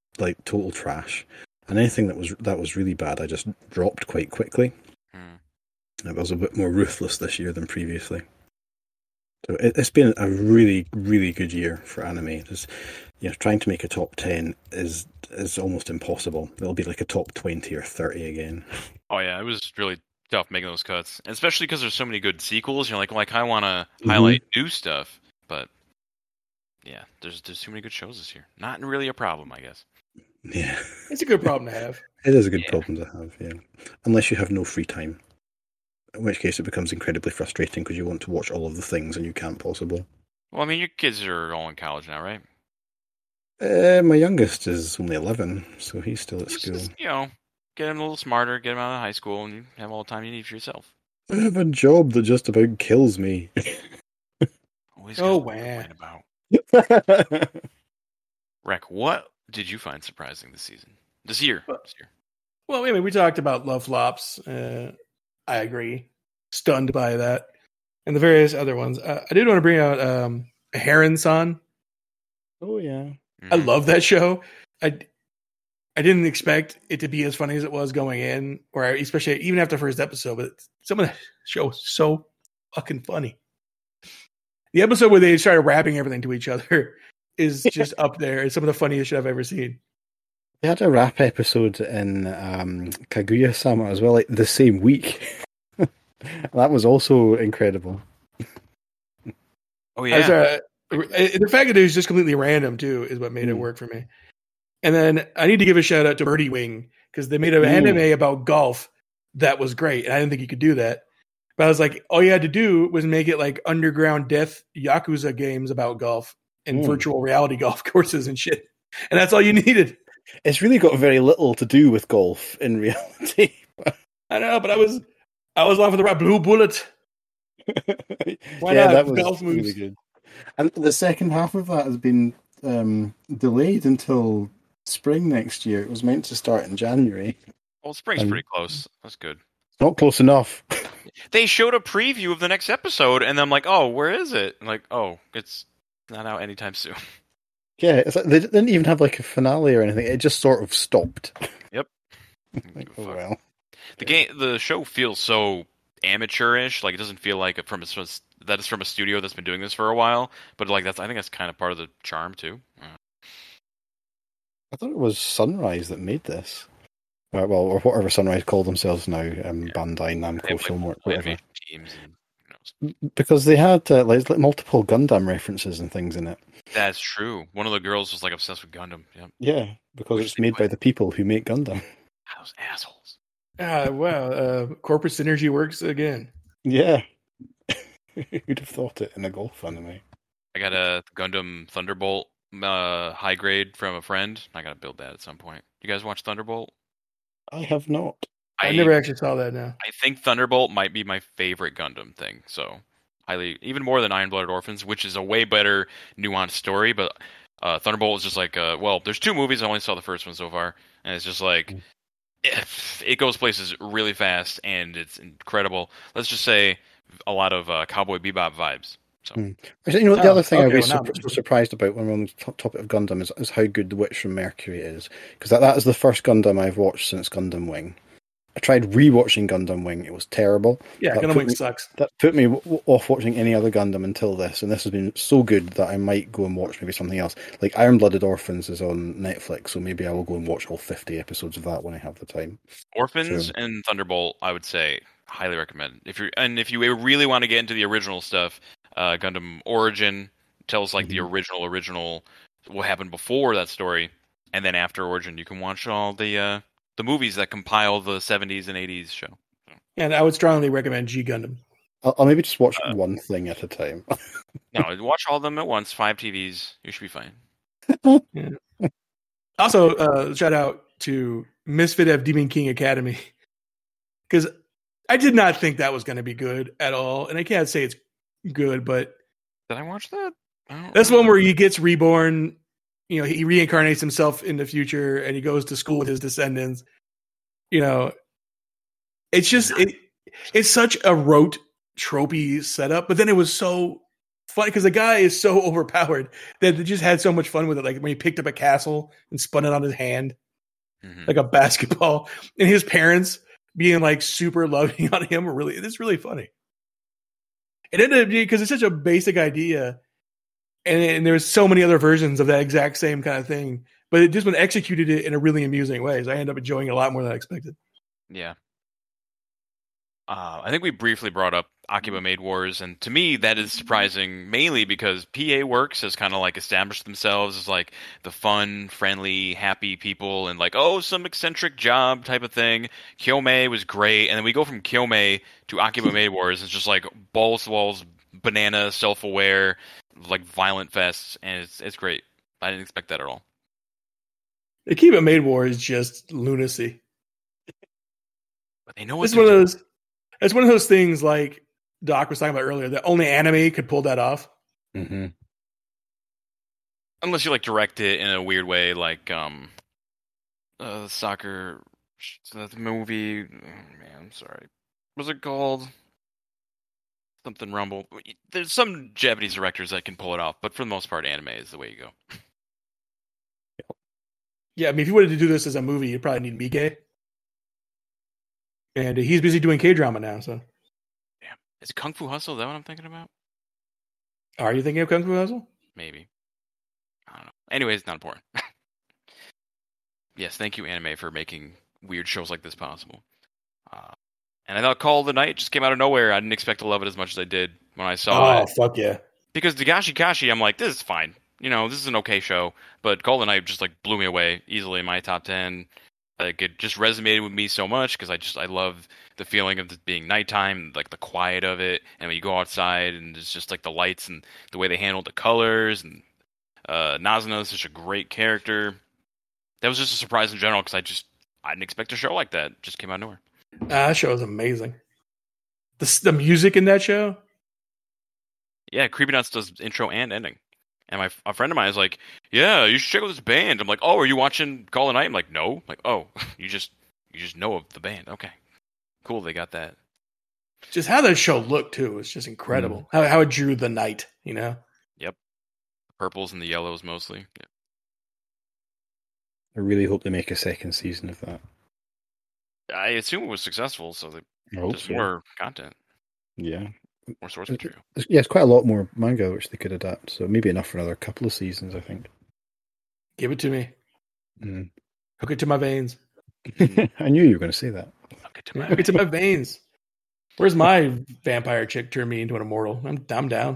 like total trash, and anything that was that was really bad, I just dropped quite quickly. Hmm. It was a bit more ruthless this year than previously. So it, it's been a really, really good year for anime. There's, you know, trying to make a top ten is is almost impossible. It'll be like a top twenty or thirty again. Oh yeah, it was really tough making those cuts, and especially because there's so many good sequels. You're like, like I want to Mm-hmm. highlight new stuff, but yeah, there's there's too many good shows this year. Not really a problem, I guess. Yeah, It's a good problem to have. it is a good Yeah. problem to have. Yeah, unless you have no free time, in which case it becomes incredibly frustrating because you want to watch all of the things and you can't possibly. Well, I mean, your kids are all in college now, right? Uh, my youngest is only eleven, so he's still at Just- school. just, you know, get them a little smarter, get them out of high school, and you have all the time you need for yourself. I have a job that just about kills me. Always Oh, got something to wow. complain about. Rec, what did you find surprising this season? This year? Well- This year. Well, I mean, we talked about love flops. Uh, I agree. Stunned by that, and the various other ones. Uh, I did want to bring out um, Heron-san. Oh yeah. I Mhm. love that show. I I didn't expect it to be as funny as it was going in, or I- especially even after the first episode. But some of the show was so fucking funny. The episode where they started rapping everything to each other is just up there. It's some of the funniest shit I've ever seen. They had a rap episode in um, Kaguya-sama as well, like the same week. That was also incredible. Oh I yeah. was, uh, the fact that it was just completely random too is what made it Mm. work for me. And then I need to give a shout out to Birdie Wing because they made an Mm. anime about golf that was great, and I didn't think you could do that. But I was like, all you had to do was make it like underground death Yakuza games about golf and Mm. virtual reality golf courses and shit, and that's all you needed. It's really got very little to do with golf in reality. I know, but I was I was off with the right blue bullet. Why yeah, not? that was Golf moves. really good. And the second half of that has been um, delayed until spring next year. It was meant to start in January. Well, spring's Um, pretty close. That's good. Not close enough. They showed a preview of the next episode, and I'm like, oh, where is it? I'm like, oh, it's not out anytime soon. Yeah, it's like they didn't even have like a finale or anything. It just sort of stopped. Yep. Like, oh Fuck. well. The game, the show feels so amateurish. Like it doesn't feel like it from a, that it's from a studio that's been doing this for a while. But like that's, I think that's kind of part of the charm too. Uh, I thought it was Sunrise that made this. Uh, well, or whatever Sunrise call themselves now, um, Bandai they Namco have, Film, like, whatever. animation teams and who knows. Because they had uh, like, like multiple Gundam references and things in it. That's true. One of the girls was like obsessed with Gundam. Yep. Yeah, because Which it's they made put- by the people who make Gundam. Those assholes. Ah, wow, uh, corporate synergy works again. Yeah. Who'd have thought it in a golf anime? I got a Gundam Thunderbolt uh, high grade from a friend. I gotta build that at some point. You guys watch Thunderbolt? I have not. I, I never actually saw that now. I think Thunderbolt might be my favorite Gundam thing. So highly, even more than Iron Blooded Orphans, which is a way better nuanced story. But uh, Thunderbolt is just like, uh, well, there's two movies. I only saw the first one so far, and it's just like Mm. if it goes places really fast and it's incredible. Let's just say a lot of uh, Cowboy Bebop vibes. So Mm. You know, the Oh, other thing I okay, was well, now sur- I'm so surprised about when we're on the top- topic of Gundam is, is how good The Witch from Mercury is. Because that, that is the first Gundam I've watched since Gundam Wing. I tried rewatching Gundam Wing. It was terrible. Yeah, That Gundam put Wing me- sucks. That put me w- off watching any other Gundam until this. And this has been so good that I might go and watch maybe something else. Like Iron Blooded Orphans is on Netflix, so maybe I will go and watch all fifty episodes of that when I have the time. Orphans Sure. and Thunderbolt, I would say highly recommend. If you're and if you really want to get into the original stuff, uh, Gundam Origin tells like the Mhm. original original what happened before that story, and then after Origin, you can watch all the uh, the movies that compile the seventies and eighties show. And I would strongly recommend G Gundam. I'll, I'll maybe just watch Uh, one thing at a time. No, watch all of them at once. Five T Vs, you should be fine. Also, uh, shout out to Misfit of Demon King Academy because I did not think that was going to be good at all, and I can't say it's good, but Did I watch that? I don't that's one remember. where he gets reborn. You know, he reincarnates himself in the future, and he goes to school with his descendants. You know, it's just it. It's such a rote, tropey setup, but then it was so funny because the guy is so overpowered that they just had so much fun with it. Like when he picked up a castle and spun it on his hand mm-hmm. like a basketball, and his parents being like super loving on him were really it's really funny. It ended up because it's such a basic idea, and, and there's so many other versions of that exact same kind of thing. But it just when executed it in a really amusing way, so I ended up enjoying it a lot more than I expected. Yeah. Uh, I think we briefly brought up Akiba Maid Wars, and to me that is surprising, mainly because P A Works has kind of like established themselves as like the fun, friendly, happy people, and like, oh, some eccentric job type of thing. Kyomei was great, and then we go from Kyomei to Akiba Maid Wars. It's just like balls to walls, banana, self-aware, like violent fests, and it's it's great. I didn't expect that at all. Akiba Maid War is just lunacy. But they know what it's one of those. It's one of those things like Doc was talking about earlier that only anime could pull that off. Mm-hmm. Unless you like direct it in a weird way, like um, uh, the soccer the movie. Oh, man, I'm sorry. What was it called? Something Rumble. There's some Japanese directors that can pull it off, but for the most part, anime is the way you go. Yeah, I mean, if you wanted to do this as a movie, you'd probably need Mike. And he's busy doing K-drama now, so. Yeah. Is it Kung Fu Hustle? Is that what I'm thinking about? Are you thinking of Kung Fu Hustle? Maybe. I don't know. Anyways, not important. Yes, thank you, anime, for making weird shows like this possible. Uh, and I thought Call of the Night just came out of nowhere. I didn't expect to love it as much as I did when I saw oh, it. Oh, fuck yeah. Because Dagashi Kashi, I'm like, this is fine. You know, this is an okay show. But Call of the Night just like blew me away easily in my top ten. Like it just resonated with me so much because I just I love the feeling of it being nighttime, like the quiet of it, and when you go outside and it's just like the lights and the way they handle the colors. And uh, Nazuna is such a great character. That was just a surprise in general because I just I didn't expect a show like that. It just came out of nowhere. Ah, that show is amazing. The the music in that show. Yeah, CreepyNuts does intro and ending. And my a friend of mine is like, yeah, you should check out this band. I'm like, oh, are you watching Call of the Night? I'm like, no. I'm like, oh, you just you just know of the band. Okay, cool. They got that. Just how that show looked too is just incredible. Mm. How how it drew the night, you know. Yep, the purples and the yellows mostly. Yep. I really hope they make a second season of that. I assume it was successful, so there's so. more content. Yeah. More source material. Yeah, it's quite a lot more manga which they could adapt, so maybe enough for another couple of seasons, I think. Give it to me. Mm. Hook it to my veins. I knew you were going to say that. Hook it to my, Hook it to my veins. Where's my vampire chick turn me into an immortal? I'm, I'm down.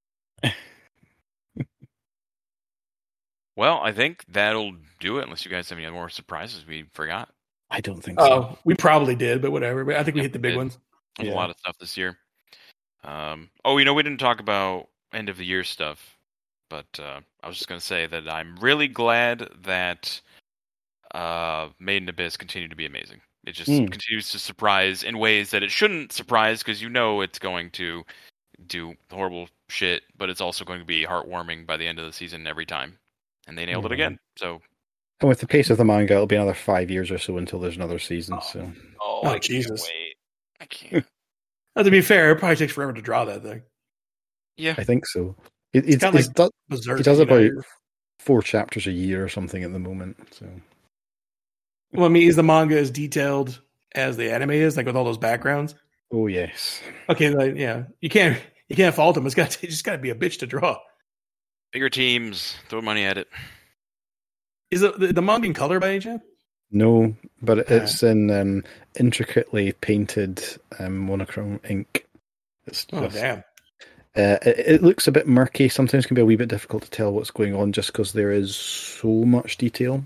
Well, I think that'll do it, unless you guys have any more surprises we forgot. I don't think oh, so. Oh, we probably did, but whatever. But I think we yep, hit the big did. ones. There's yeah. a lot of stuff this year. Um, oh, you know, we didn't talk about end of the year stuff, but uh, I was just going to say that I'm really glad that uh, Made in Abyss continued to be amazing. It just mm. continues to surprise in ways that it shouldn't surprise because you know it's going to do horrible shit, but it's also going to be heartwarming by the end of the season every time. And they nailed mm. it again. So, and with the pace of the manga, it'll be another five years or so until there's another season. Oh, so, oh, oh I Jesus! Can't wait. I can't. Now, to be fair, it probably takes forever to draw that thing. Yeah, I think so. It, it's, it's kind of like does, berserk, he does about know? four chapters a year or something at the moment. So, well, I mean, is the manga as detailed as the anime is, like with all those backgrounds? Oh yes. Okay, like, yeah, you can't you can't fault him. It's got it's just got to be a bitch to draw. Bigger teams, throw money at it. Is it the, the manga in color by any chance? No, but it's in um, intricately painted um, monochrome ink. It's oh, just, damn. Uh, it, it looks a bit murky. Sometimes can be a wee bit difficult to tell what's going on just because there is so much detail.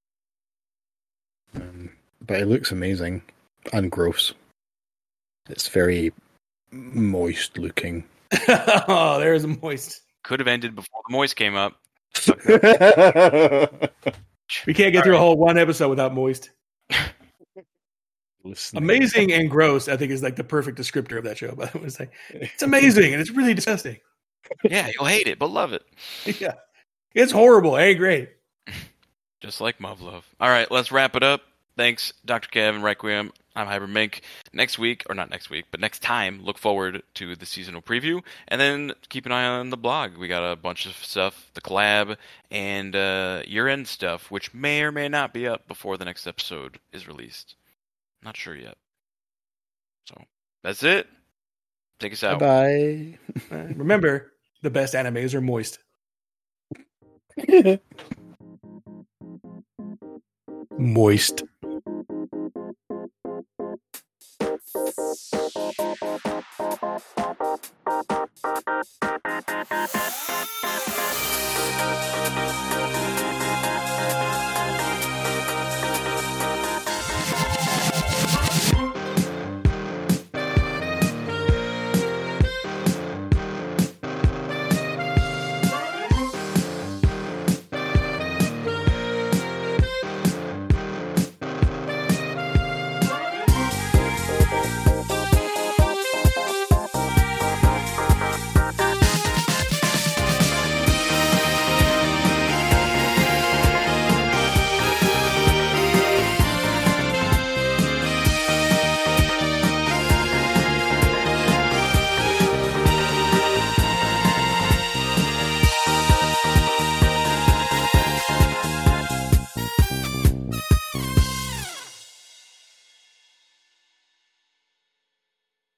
Um, but it looks amazing and gross. It's very moist looking. Oh, there's a moist. Could have ended before the moist came up. We can't get All through right. a whole one episode without moist. Amazing and gross, I think, is like the perfect descriptor of that show. But it's like it's amazing and it's really disgusting. Yeah, you'll hate it, but love it. Yeah, it's horrible. Hey, great. Just like Muv Love. All right, let's wrap it up. Thanks, Doctor Kevin Requiem. I'm Hypermink. Next week, or not next week, but next time, look forward to the seasonal preview. And then keep an eye on the blog. We got a bunch of stuff, the collab, and uh, year-end stuff, which may or may not be up before the next episode is released. Not sure yet. So, that's it. Take us out. Bye. Uh, remember, the best animes are moist. Moist.